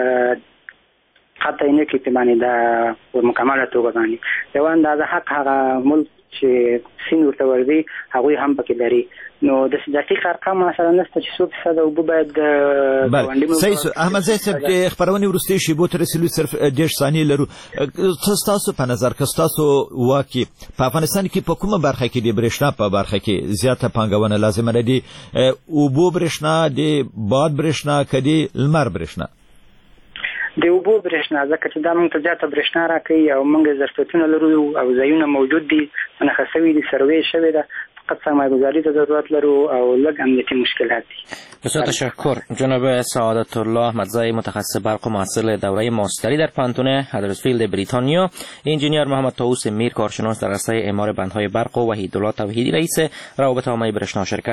قطع نه کړي په باندې دا په مکمله توګه باندې یو اندازه حق هغه ملک چې سیند ورته ورځي هغوی هم پکې لري. نو د دقیق ارقام ما سره نشته چې څو فیصده اوبه باید ګاونډي. صحیح. احمدزی صاحب د خپرونې وروستۍ شیبو ته رسېدلو صرف دېرش ثانیې لرو. ستاسو په نظر که ستاسو واکي په افغانستان کې په کومه برخه کې د برېښنا په برخه کې زیاته پانګونه لازمه ده؟ د اوبو برېښنا، د باد برېښنا که د لمر برېښنا؟ د اوبو برېښنا، ځکه چې دا موږ ته زیاته برېښنا راکوي او موږ ظرفیتونه لرو او ځایونه موجود دي، نښه شوي دي، سروې شوې ده، فقط سرمایه‌گذاری ته ضرورت لرو او لږ امنیتي مشکلات دي. بسیار تشکر. جناب سعادت الله احمدزی متخصص برق و محصل دوره ماستری در پانتون هدرسفیلد بریتانیا، انجینیر محمد طاووس میر کارشناس در رسته اعمار بندهای برق و وحیدالله توحیدی رئیس روابط عامه برېښنا شرکت